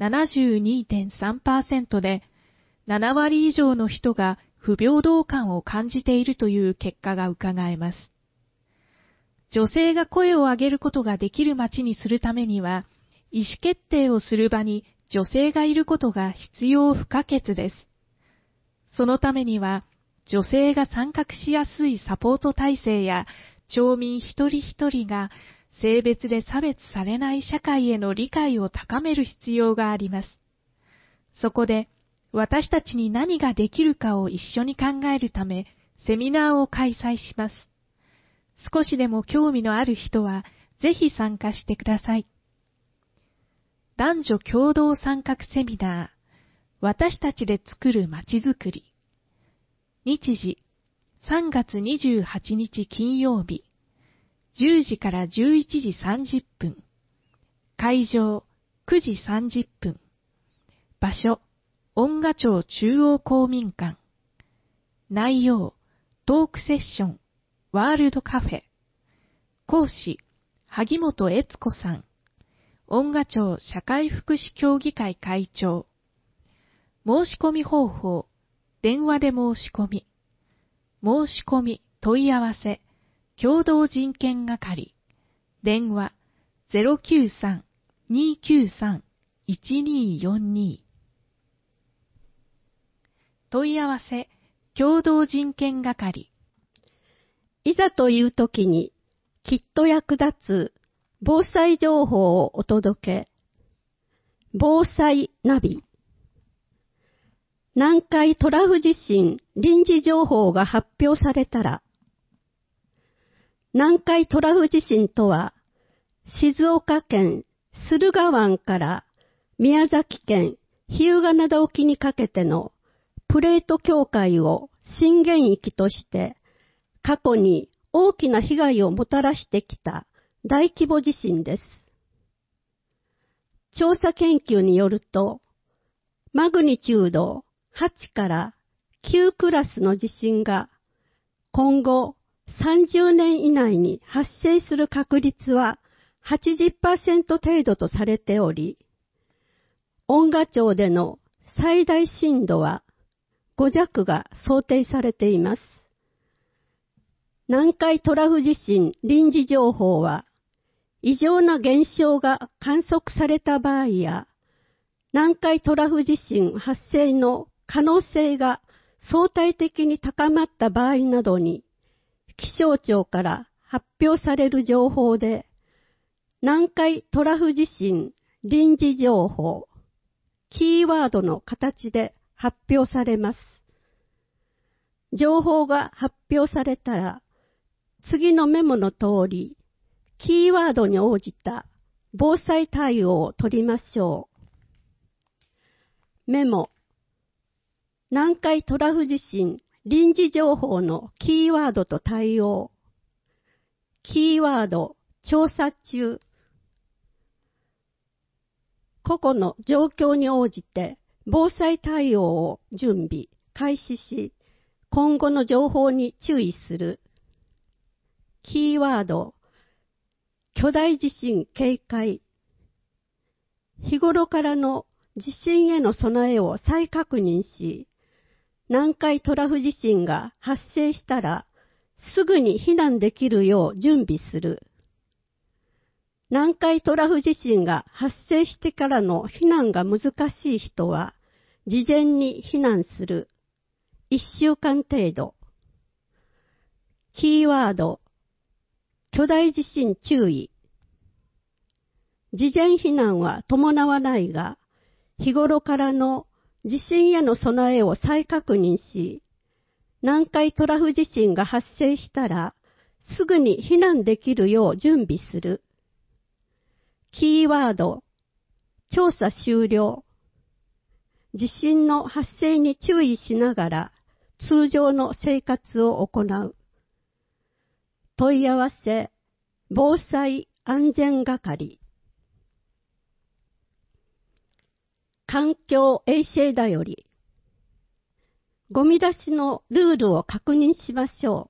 72.3% で、7割以上の人が不平等感を感じているという結果が伺えます。女性が声を上げることができる街にするためには、意思決定をする場に女性がいることが必要不可欠です。そのためには、女性が参画しやすいサポート体制や、町民一人一人が性別で差別されない社会への理解を高める必要があります。そこで、私たちに何ができるかを一緒に考えるため、セミナーを開催します。少しでも興味のある人は、ぜひ参加してください。男女共同参画セミナー、私たちで作るまちづくり。日時、3月28日金曜日、10時から11時30分。会場、9時30分。場所、恩賀町中央公民館。内容、トークセッション、ワールドカフェ。講師、萩本悦子さん。恩賀町社会福祉協議会会長。申し込み方法、電話で申し込み。申し込み、問い合わせ、共同人権係。電話、093-293-1242。問い合わせ、共同人権係。 いざという時にきっと役立つ防災情報をお届け。防災ナビ。南海トラフ地震臨時情報が発表されたら、南海トラフ地震とは、静岡県駿河湾から宮崎県日向灘沖にかけてのプレート境界を震源域として過去に大きな被害をもたらしてきた大規模地震です。調査研究によると、マグニチュード8から9クラスの地震が今後30年以内に発生する確率は 80% 程度とされており、恩賀町での最大震度は5弱が想定されています。南海トラフ地震臨時情報は、異常な現象が観測された場合や、南海トラフ地震発生の可能性が相対的に高まった場合などに、気象庁から発表される情報で、南海トラフ地震臨時情報、キーワードの形で発表されます。情報が発表されたら、次のメモの通り、キーワードに応じた防災対応を取りましょう。メモ。南海トラフ地震臨時情報のキーワードと対応。キーワード、調査中。個々の状況に応じて防災対応を準備、開始し、今後の情報に注意する。キーワード、巨大地震警戒。日頃からの地震への備えを再確認し、南海トラフ地震が発生したら、すぐに避難できるよう準備する。南海トラフ地震が発生してからの避難が難しい人は、事前に避難する。1週間程度。キーワード、巨大地震注意。事前避難は伴わないが、日頃からの地震への備えを再確認し、南海トラフ地震が発生したら、すぐに避難できるよう準備する。キーワード、調査終了。地震の発生に注意しながら、通常の生活を行う。問い合わせ、防災安全係。環境衛生だより。ゴミ出しのルールを確認しましょ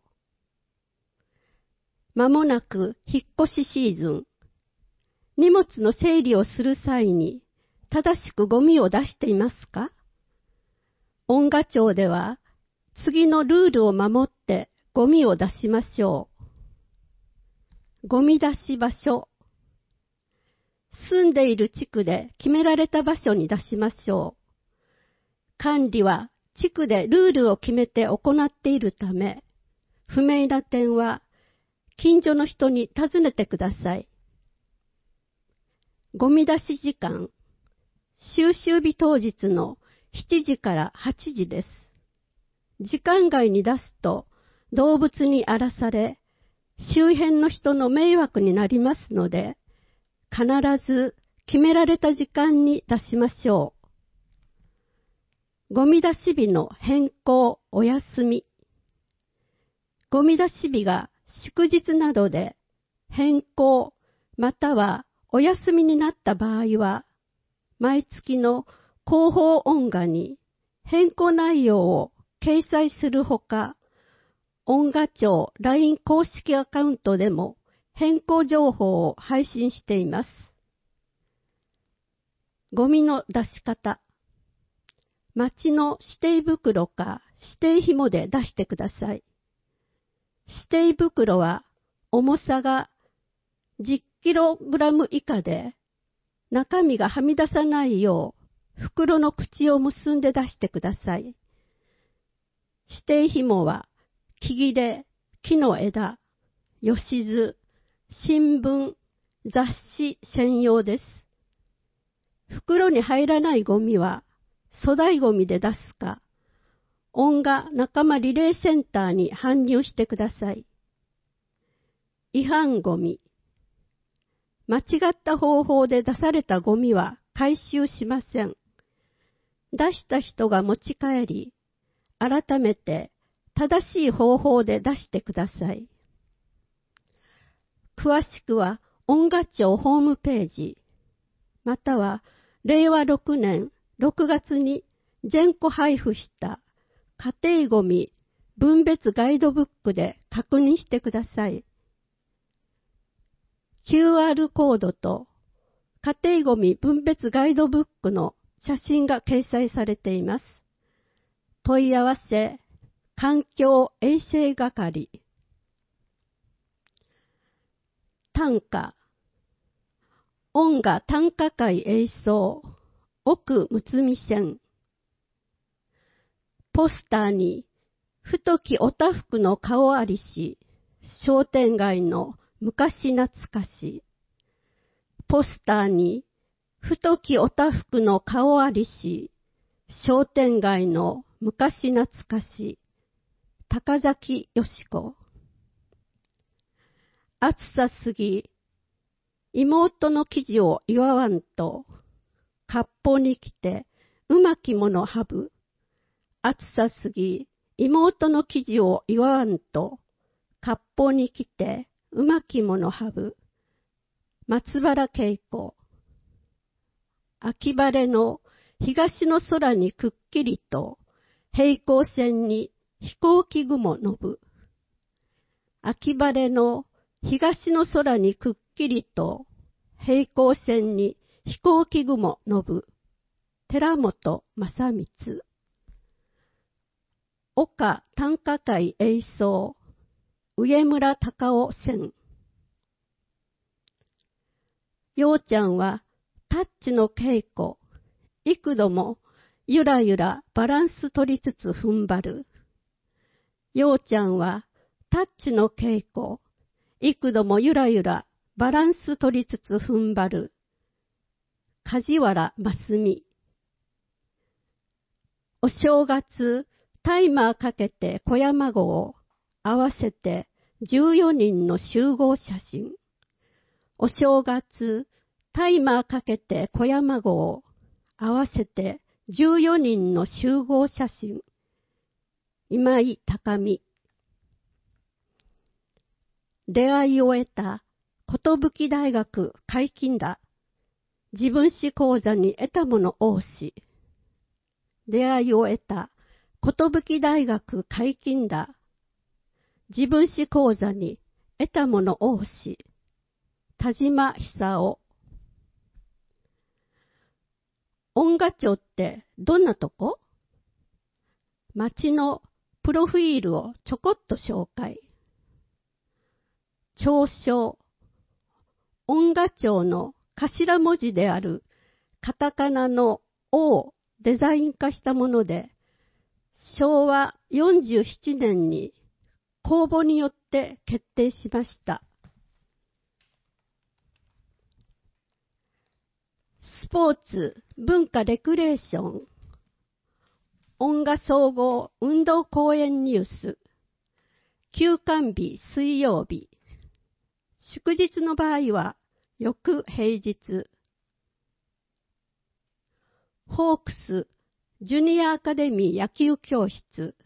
う。まもなく引っ越しシーズン。荷物の整理をする際に正しくゴミを出していますか？恩賀町では次のルールを守ってゴミを出しましょう。ゴミ出し場所。住んでいる地区で決められた場所に出しましょう。管理は地区でルールを決めて行っているため、不明な点は近所の人に尋ねてください。ゴミ出し時間、収集日当日の7時から8時です。時間外に出すと動物に荒らされ、周辺の人の迷惑になりますので、必ず決められた時間に出しましょう。ゴミ出し日の変更、お休み。ゴミ出し日が祝日などで変更またはお休みになった場合は、毎月の広報恩賀に変更内容を掲載するほか、恩賀町 LINE 公式アカウントでも変更情報を配信しています。ゴミの出し方。町の指定袋か指定紐で出してください。指定袋は重さが10kg以下で、中身がはみ出さないよう袋の口を結んで出してください。指定紐は木切れ、木の枝、よしず、新聞、雑誌専用です。袋に入らないゴミは粗大ゴミで出すか、恩賀仲間リレーセンターに搬入してください。違反ゴミ。間違った方法で出されたゴミは回収しません。出した人が持ち帰り、改めて正しい方法で出してください。詳しくは音楽庁ホームページ、または令和6年6月に全戸配布した家庭ごみ分別ガイドブックで確認してください。QR コードと家庭ごみ分別ガイドブックの写真が掲載されています。問い合わせ、環境衛生係。短歌。音楽短歌会演奏。奥むつみ線。ポスターに、太きおたふくの顔ありし、商店街の昔懐かし。ポスターに、太きおたふくの顔ありし、商店街の昔懐かし。高崎よし子。暑さすぎ、妹の記事を祝わんと、割烹に来て、うまきものはぶ。暑さすぎ、妹の記事を祝わんと、割烹に来て、うまきものはぶ。松原恵子。秋晴れの東の空にくっきりと、平行線に飛行機雲のぶ。秋晴れの東の空にくっきりと、平行線に飛行機雲のぶ。寺本正光。岡短歌会演奏。上村隆夫線。ようちゃんはタッチの稽古。幾度もゆらゆらバランス取りつつ踏ん張る。ようちゃんはタッチの稽古。幾度もゆらゆらバランス取りつつ踏ん張る。梶原ますみ。お正月、タイマーかけて小山号を合わせて14人の集合写真。お正月、タイマーかけて小山号を合わせて14人の集合写真。今井高美。出会いを得た寿大学解禁だ。自分史講座に得たもの多し。出会いを得た寿大学解禁だ。自分史講座に得たもの多し。田島久夫。音楽町ってどんなとこ？町のプロフィールをちょこっと紹介。長章。音楽町の頭文字であるカタカナの O をデザイン化したもので、昭和47年に公募によって決定しました。スポーツ、文化レクレーション、音楽総合運動公園ニュース、休館日水曜日、祝日の場合は翌平日、ホークスジュニアアカデミー野球教室、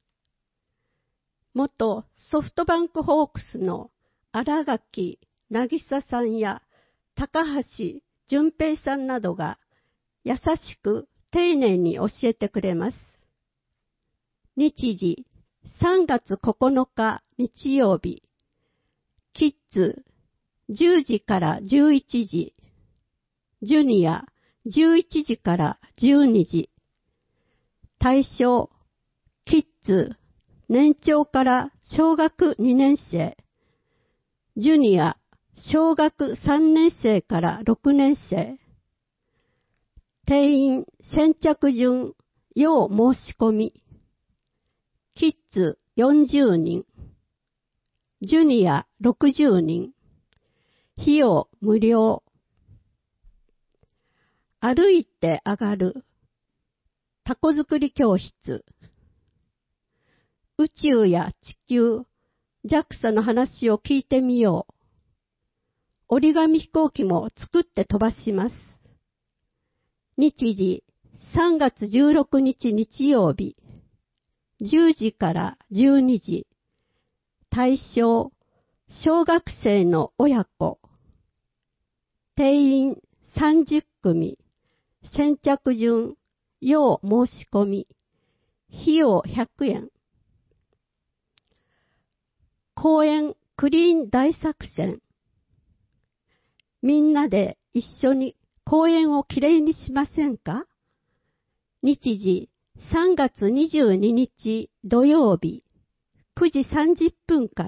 元ソフトバンクホークスの新垣渚さんや高橋純平さんなどが優しく丁寧に教えてくれます。日時3月9日日曜日、キッズ10時から11時、ジュニア11時から12時、対象、キッズ、年長から小学2年生、ジュニア、小学3年生から6年生、定員先着順、要申し込み、キッズ40人、ジュニア60人、費用無料。歩いて上がるタコ作り教室。宇宙や地球、JAXA の話を聞いてみよう。折り紙飛行機も作って飛ばします。日時3月16日日曜日、 10時から12時。対象、小学生の親子。定員30組。先着順、要申し込み。費用100円。公園クリーン大作戦。みんなで一緒に公園をきれいにしませんか？日時3月22日土曜日9時30分から。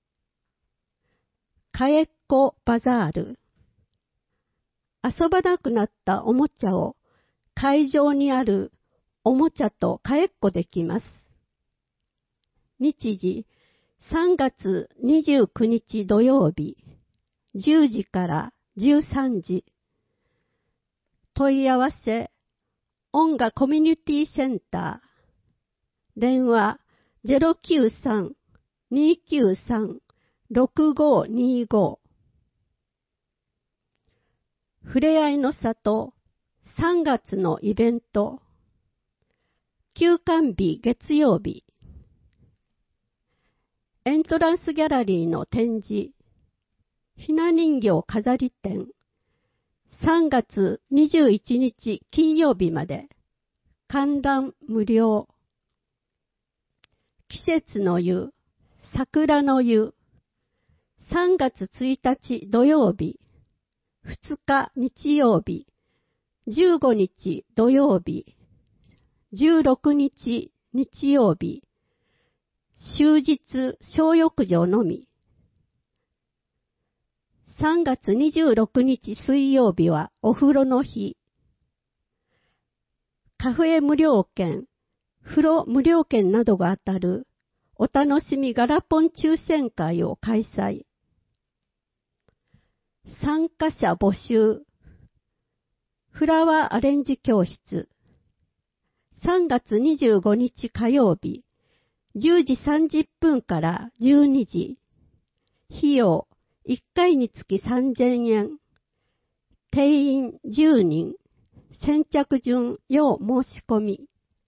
かえっこバザール。遊ばなくなったおもちゃを会場にあるおもちゃとかえっこできます。日時3月29日土曜日10時から13時。問い合わせ、音楽コミュニティセンター。電話093-293-6525。ふれあいの里3月のイベント。休館日月曜日。エントランスギャラリーの展示。ひな人形飾り展。3月21日金曜日まで。観覧無料。季節の湯、桜の湯。3月1日土曜日。2日日曜日。15日土曜日。16日日曜日。終日小浴場のみ。3月26日水曜日はお風呂の日。カフェ無料券、風呂無料券などが当たるお楽しみガラポン抽選会を開催。参加者募集。フラワーアレンジ教室。3月25日火曜日、10時30分から12時。費用1回につき3000円。定員10人。先着順要申し込み。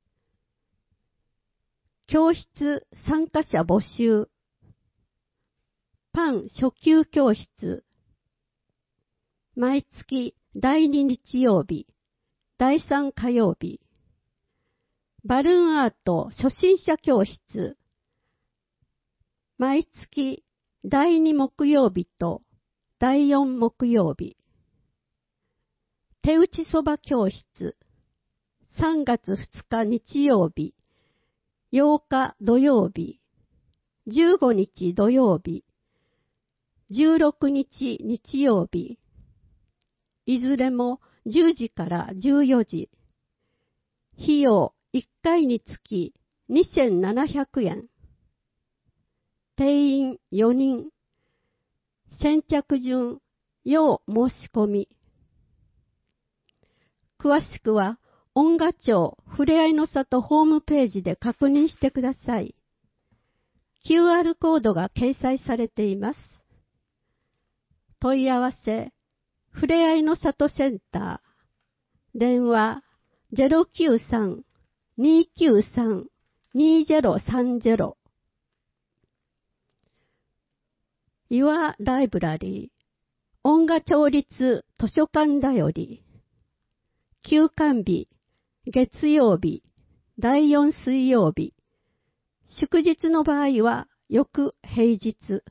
教室参加者募集。パン初級教室。毎月第2日曜日、第3火曜日。バルーンアート初心者教室。毎月第2木曜日と第4木曜日。手打ちそば教室。3月2日日曜日、8日土曜日、15日土曜日、16日日曜日。いずれも10時から14時。費用1回につき2700円。定員4人。先着順要申し込み。詳しくは音楽町ふれあいの里ホームページで確認してください。QR コードが掲載されています。問い合わせ、ふれあいの里センター。電話093-293-2030。Your Library 音楽町立図書館だより。休館日、月曜日、第4水曜日。祝日の場合は翌平日。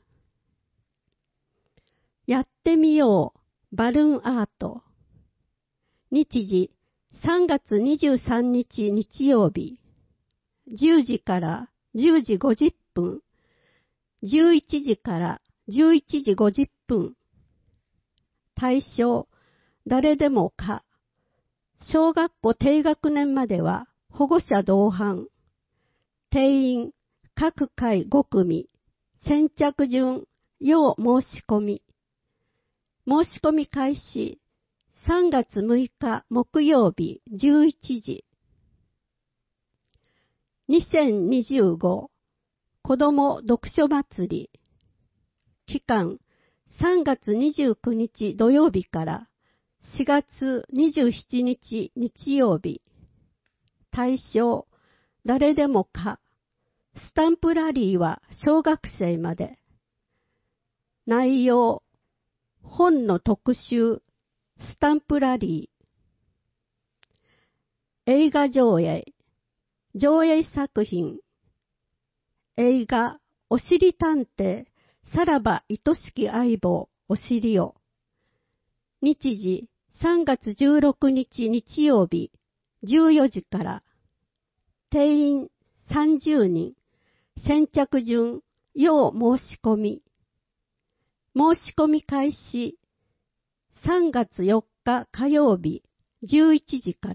やってみようバルーンアート。日時3月23日日曜日。10時から10時50分。11時から11時50分。対象、誰でもか。小学校低学年までは保護者同伴。定員、各回5組。先着順、要申し込み。申し込み開始、3月6日木曜日11時。2025子ども読書祭り。期間、3月29日土曜日から4月27日日曜日。対象、誰でもか。 スタンプラリーは小学生まで。内容、本の特集、スタンプラリー。映画上映、上映作品。映画、おしり探偵、さらば愛しき相棒、おしりを。日時、3月16日日曜日、14時から。定員30人。先着順、要申し込み。申し込み開始、3月4日火曜日、11時から。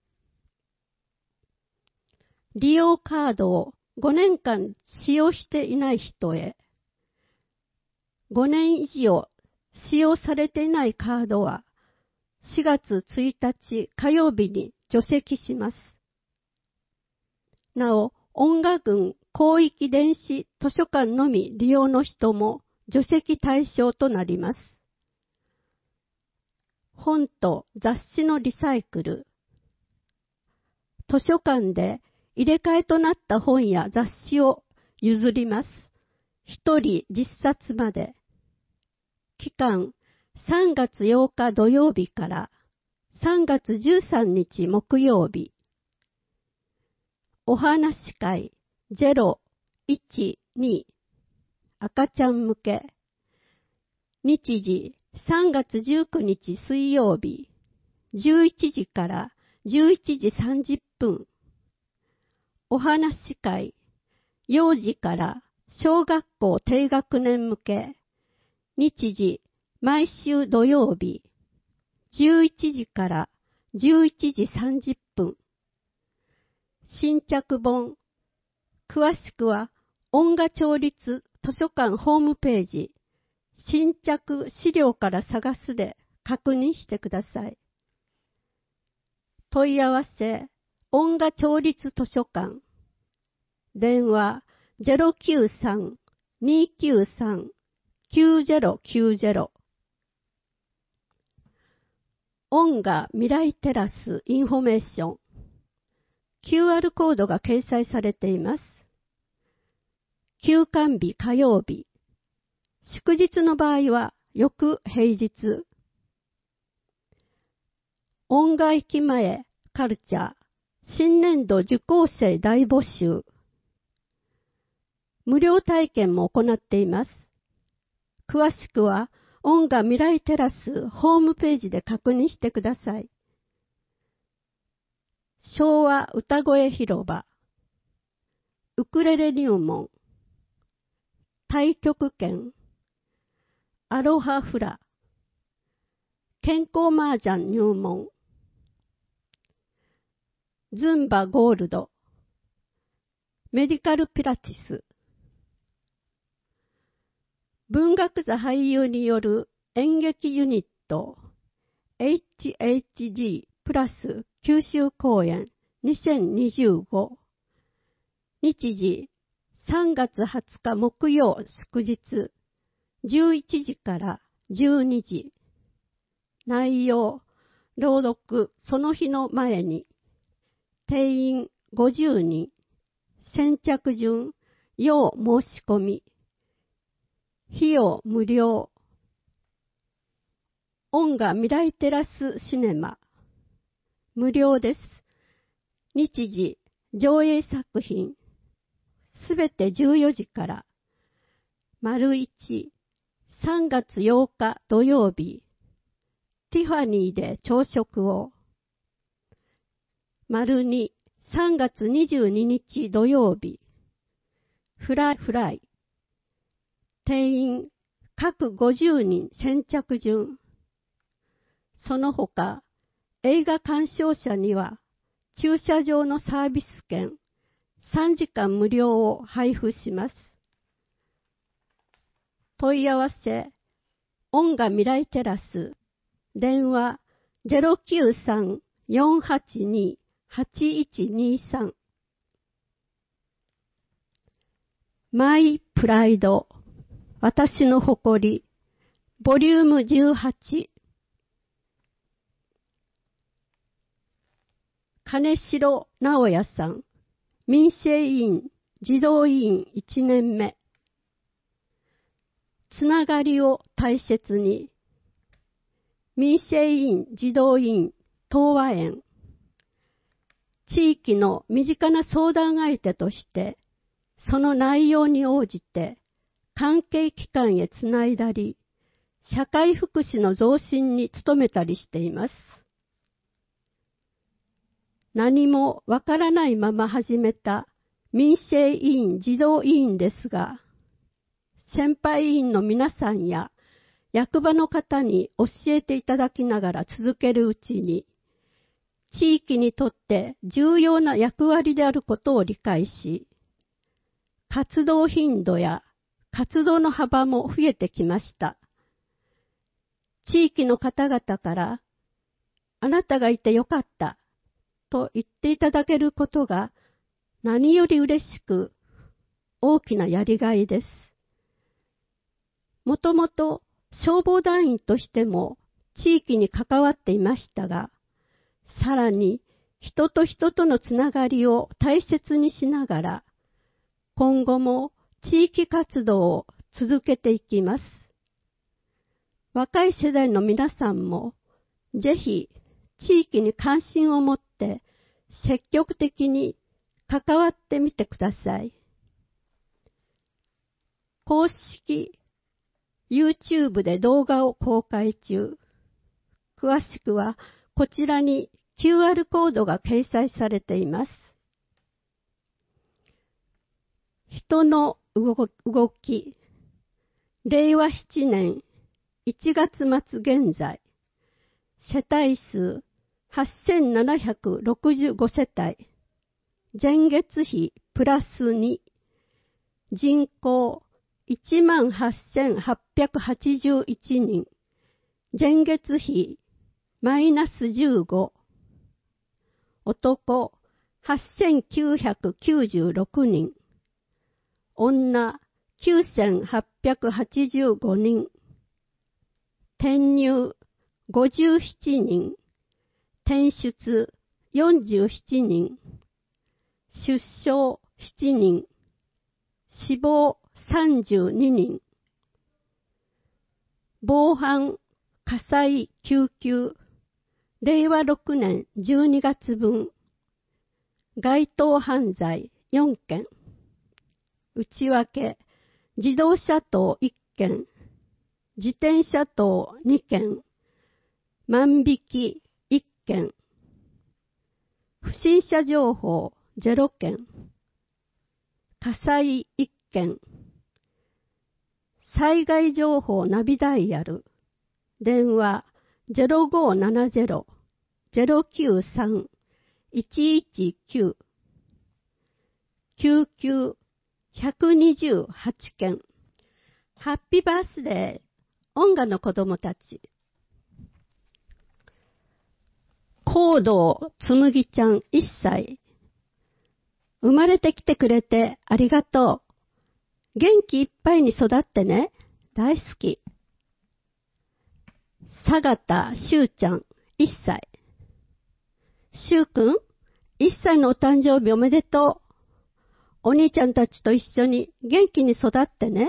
利用カードを5年間使用していない人へ。5年以上使用されていないカードは、4月1日火曜日に除籍します。なお、音楽群広域電子図書館のみ利用の人も除籍対象となります。本と雑誌のリサイクル。図書館で入れ替えとなった本や雑誌を譲ります。1人10冊まで。期間3月8日土曜日から3月13日木曜日。お話し会012赤ちゃん向け。日時3月19日水曜日11時から11時30分。お話し会幼児から小学校低学年向け。日時毎週土曜日11時から11時30分。新着本。詳しくは音楽町立図書館ホームページ新着資料から探すで確認してください。問い合わせ音楽町立図書館。電話 093-293-9090。音楽未来テラスインフォメーション。QR コードが掲載されています。休館日火曜日。祝日の場合は翌平日。音楽駅前カルチャー新年度受講生大募集。無料体験も行っています。詳しくは音楽未来テラスホームページで確認してください。昭和歌声広場。ウクレレ入門。太極拳。アロハフラ。健康麻雀入門。ズンバゴールド。メディカルピラティス。文学座俳優による演劇ユニット HHG プラス九州公演2025。日時3月20日木曜祝日11時から12時。内容、朗読その日の前に。定員50人。先着順、要申し込み。費用無料。音楽未来テラスシネマ。無料です。日時、上映作品。すべて14時から。丸1、3月8日土曜日。ティファニーで朝食を。丸2、3月22日土曜日。フライ。定員、各50人先着順。その他、映画鑑賞者には、駐車場のサービス券3時間無料を配布します。問い合わせ、音楽未来テラス、電話 093-482-8123。マイプライド、私の誇り、ボリューム18。金城直也さん、民生委員児童委員1年目。つながりを大切に。民生委員児童委員東和園。地域の身近な相談相手として、その内容に応じて関係機関へつないだり、社会福祉の増進に努めたりしています。何もわからないまま始めた民生委員児童委員ですが、先輩委員の皆さんや役場の方に教えていただきながら続けるうちに、地域にとって重要な役割であることを理解し、活動頻度や活動の幅も増えてきました。地域の方々から、あなたがいてよかったと言っていただけることが何より嬉しく、大きなやりがいです。もともと消防団員としても地域に関わっていましたが、さらに人と人とのつながりを大切にしながら、今後も地域活動を続けていきます。若い世代の皆さんも、ぜひ地域に関心を持って積極的に関わってみてください。公式 YouTube で動画を公開中。詳しくはこちらに QR コードが掲載されています。人の動き。令和7年1月末現在、世帯数8765世帯、前月比プラス2、人口18,881人、前月比マイナス15、男8,996人、女9,885人、転入57人、転出47人、出生7人、死亡32人、防犯火災救急、令和6年12月分、該当犯罪4件、内訳、自動車盗1件、自転車盗2件、万引き1件、不審者情報0件、火災1件、災害情報ナビダイヤル、電話 0570-093-119、救急128件、ハッピーバースデー、音楽の子供たち。高堂つむぎちゃん1歳。生まれてきてくれてありがとう。元気いっぱいに育ってね。大好き。佐賀しゅうちゃん1歳。しゅうくん、1歳のお誕生日おめでとう。お兄ちゃんたちと一緒に元気に育ってね。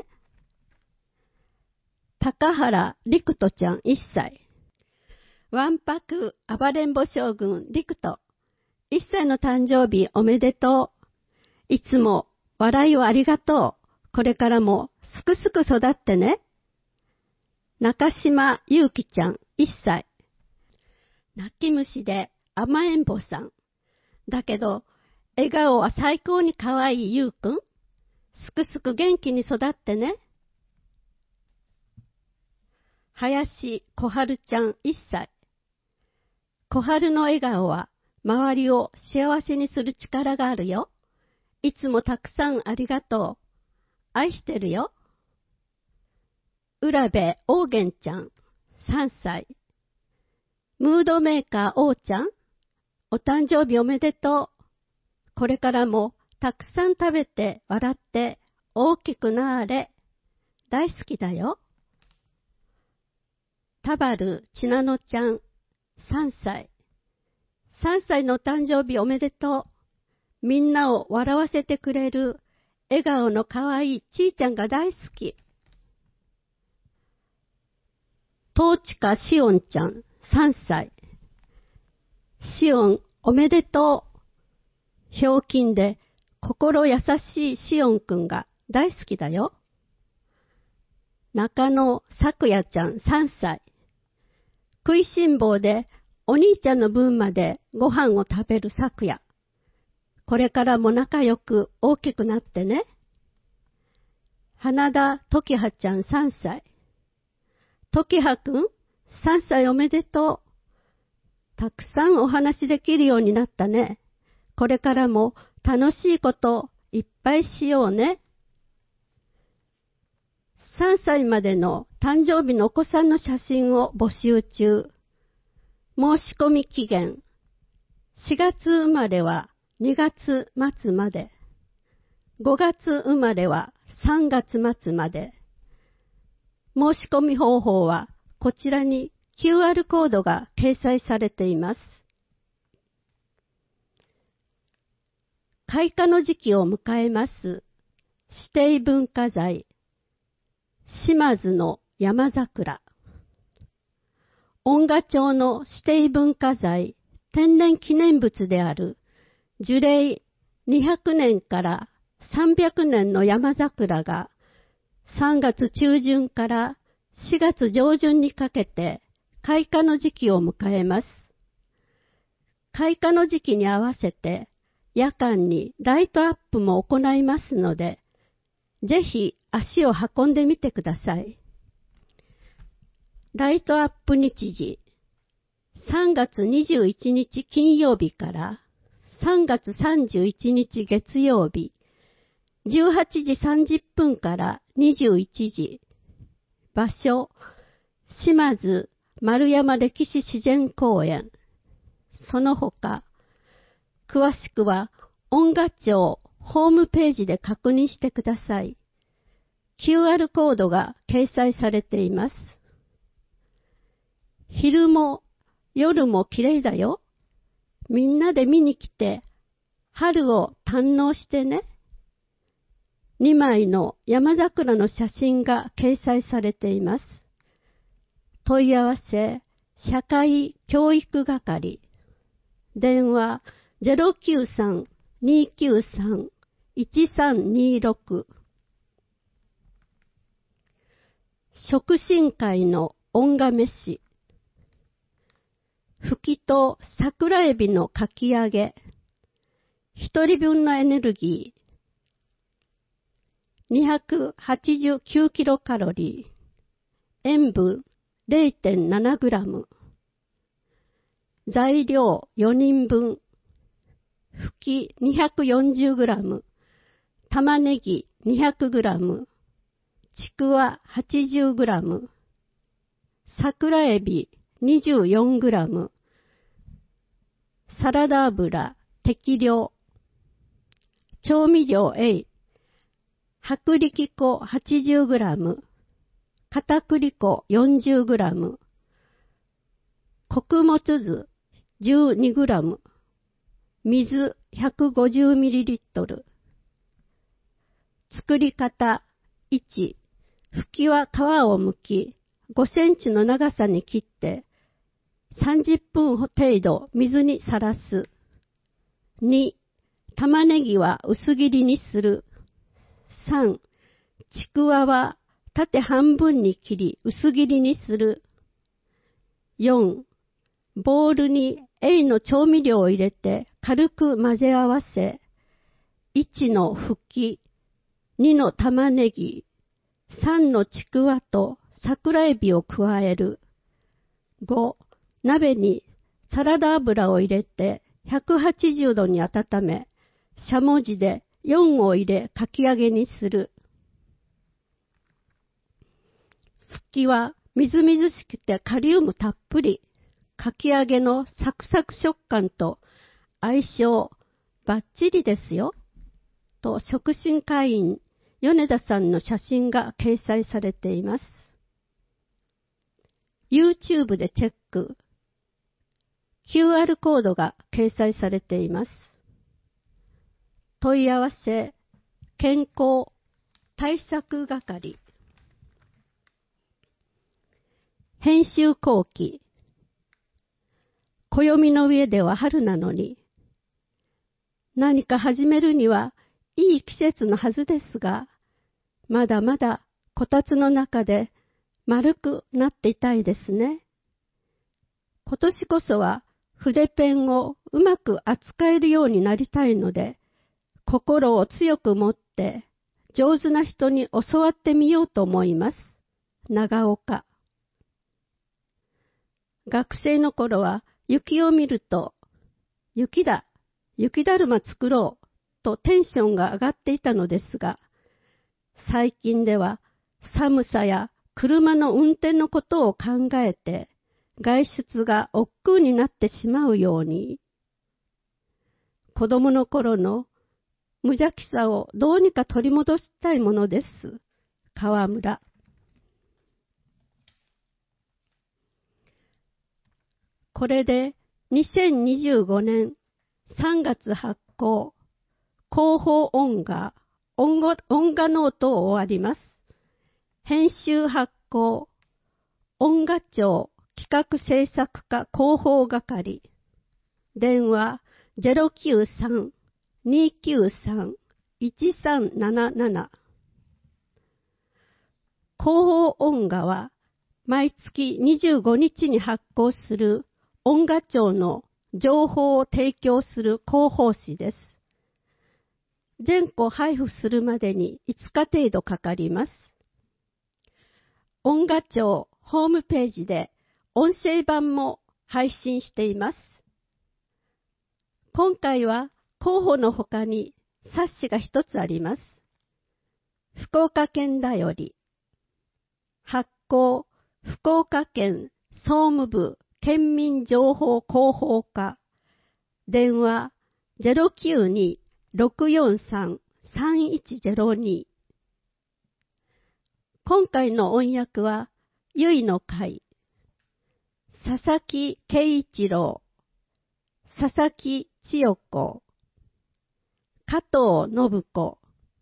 高原陸斗ちゃん1歳。わんぱく暴れん坊将軍陸斗。1歳の誕生日おめでとう。いつも笑いをありがとう。これからもすくすく育ってね。中島ゆうきちゃん1歳。泣き虫で甘えん坊さん。だけど、笑顔は最高にかわいいゆうくん。すくすく元気に育ってね。林小春ちゃん1歳。小春の笑顔は周りを幸せにする力があるよ。いつもたくさんありがとう。愛してるよ。浦部おうげんちゃん3歳。ムードメーカーおうちゃん、お誕生日おめでとう。これからもたくさん食べて笑って大きくなーれ。大好きだよ。田原ちなのちゃん3歳。3歳の誕生日おめでとう。みんなを笑わせてくれる笑顔のかわいいちいちゃんが大好き。トーチカシオンちゃん3歳。シオンおめでとう。ひょうきんで心優しいシオンくんが大好きだよ。中野さくやちゃん3歳。食いしん坊でお兄ちゃんの分までご飯を食べるさくや。これからも仲良く大きくなってね。花田ときはちゃん3歳。ときはくん3歳おめでとう。たくさんお話できるようになったね。これからも楽しいこといっぱいしようね。3歳までの誕生日のお子さんの写真を募集中。申し込み期限。4月生まれは2月末まで。5月生まれは3月末まで。申し込み方法はこちらに QR コードが掲載されています。開花の時期を迎えます指定文化財島津の山桜。恩賀町の指定文化財天然記念物である樹齢200年から300年の山桜が3月中旬から4月上旬にかけて開花の時期を迎えます。開花の時期に合わせて夜間にライトアップも行いますので、ぜひ足を運んでみてください。ライトアップ日時、3月21日金曜日から3月31日月曜日、18時30分から21時。場所、島津丸山歴史自然公園。その他、詳しくは恩賀町ホームページで確認してください。QR コードが掲載されています。昼も夜も綺麗だよ。みんなで見に来て春を堪能してね。2枚の山桜の写真が掲載されています。問い合わせ、社会教育係。電話093-293-1326。食神会の恩賀飯。ふきと桜エビのかき揚げ。一人分のエネルギー。289キロカロリー。塩分 0.7 グラム。材料4人分。ふき240グラム。玉ねぎ200グラム。ちくわ80グラム。桜エビ24グラム。サラダ油適量。調味料 A。薄力粉80グラム。片栗粉40グラム。穀物酢12グラム。水150ミリリットル。作り方1。ふきは皮を剥き、5センチの長さに切って、30分程度水にさらす。2、玉ねぎは薄切りにする。3、ちくわは縦半分に切り薄切りにする。4、ボウルに A の調味料を入れて軽く混ぜ合わせ、1のふき、2の玉ねぎ、3のちくわと桜エビを加える。5、鍋にサラダ油を入れて180度に温め、しゃもじで4を入れかき揚げにする。ふきはみずみずしくてカリウムたっぷり。かき揚げのサクサク食感と相性バッチリですよ。と食神会員米田さんの写真が掲載されています。YouTube でチェック。QR コードが掲載されています。問い合わせ健康対策係。編集後期。暦の上では春なのに、何か始めるにはいい季節のはずですが、まだまだこたつの中で丸くなっていたいですね。今年こそは筆ペンをうまく扱えるようになりたいので、心を強く持って上手な人に教わってみようと思います。長岡。学生の頃は雪を見ると、雪だ、雪だるま作ろうとテンションが上がっていたのですが、最近では寒さや車の運転のことを考えて、外出が億劫になってしまうように、子供の頃の無邪気さをどうにか取り戻したいものです。川村。これで2025年3月発行、広報音画ノートを終わります。編集発行、音画庁企画制作課広報係。電話093-293-1377。広報音画は毎月25日に発行する音画庁の情報を提供する広報誌です。全個配布するまでに5日程度かかります。音画庁ホームページで音声版も配信しています。今回は広報の他に冊子が一つあります。福岡県だより。発行、福岡県総務部県民情報広報課。電話092-643-3102。今回の音訳は、ゆいの会。佐々木圭一郎、佐々木千代子、加藤信子、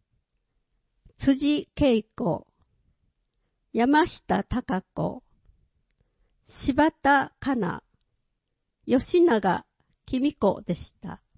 辻恵子、山下孝子、柴田香奈、吉永公子でした。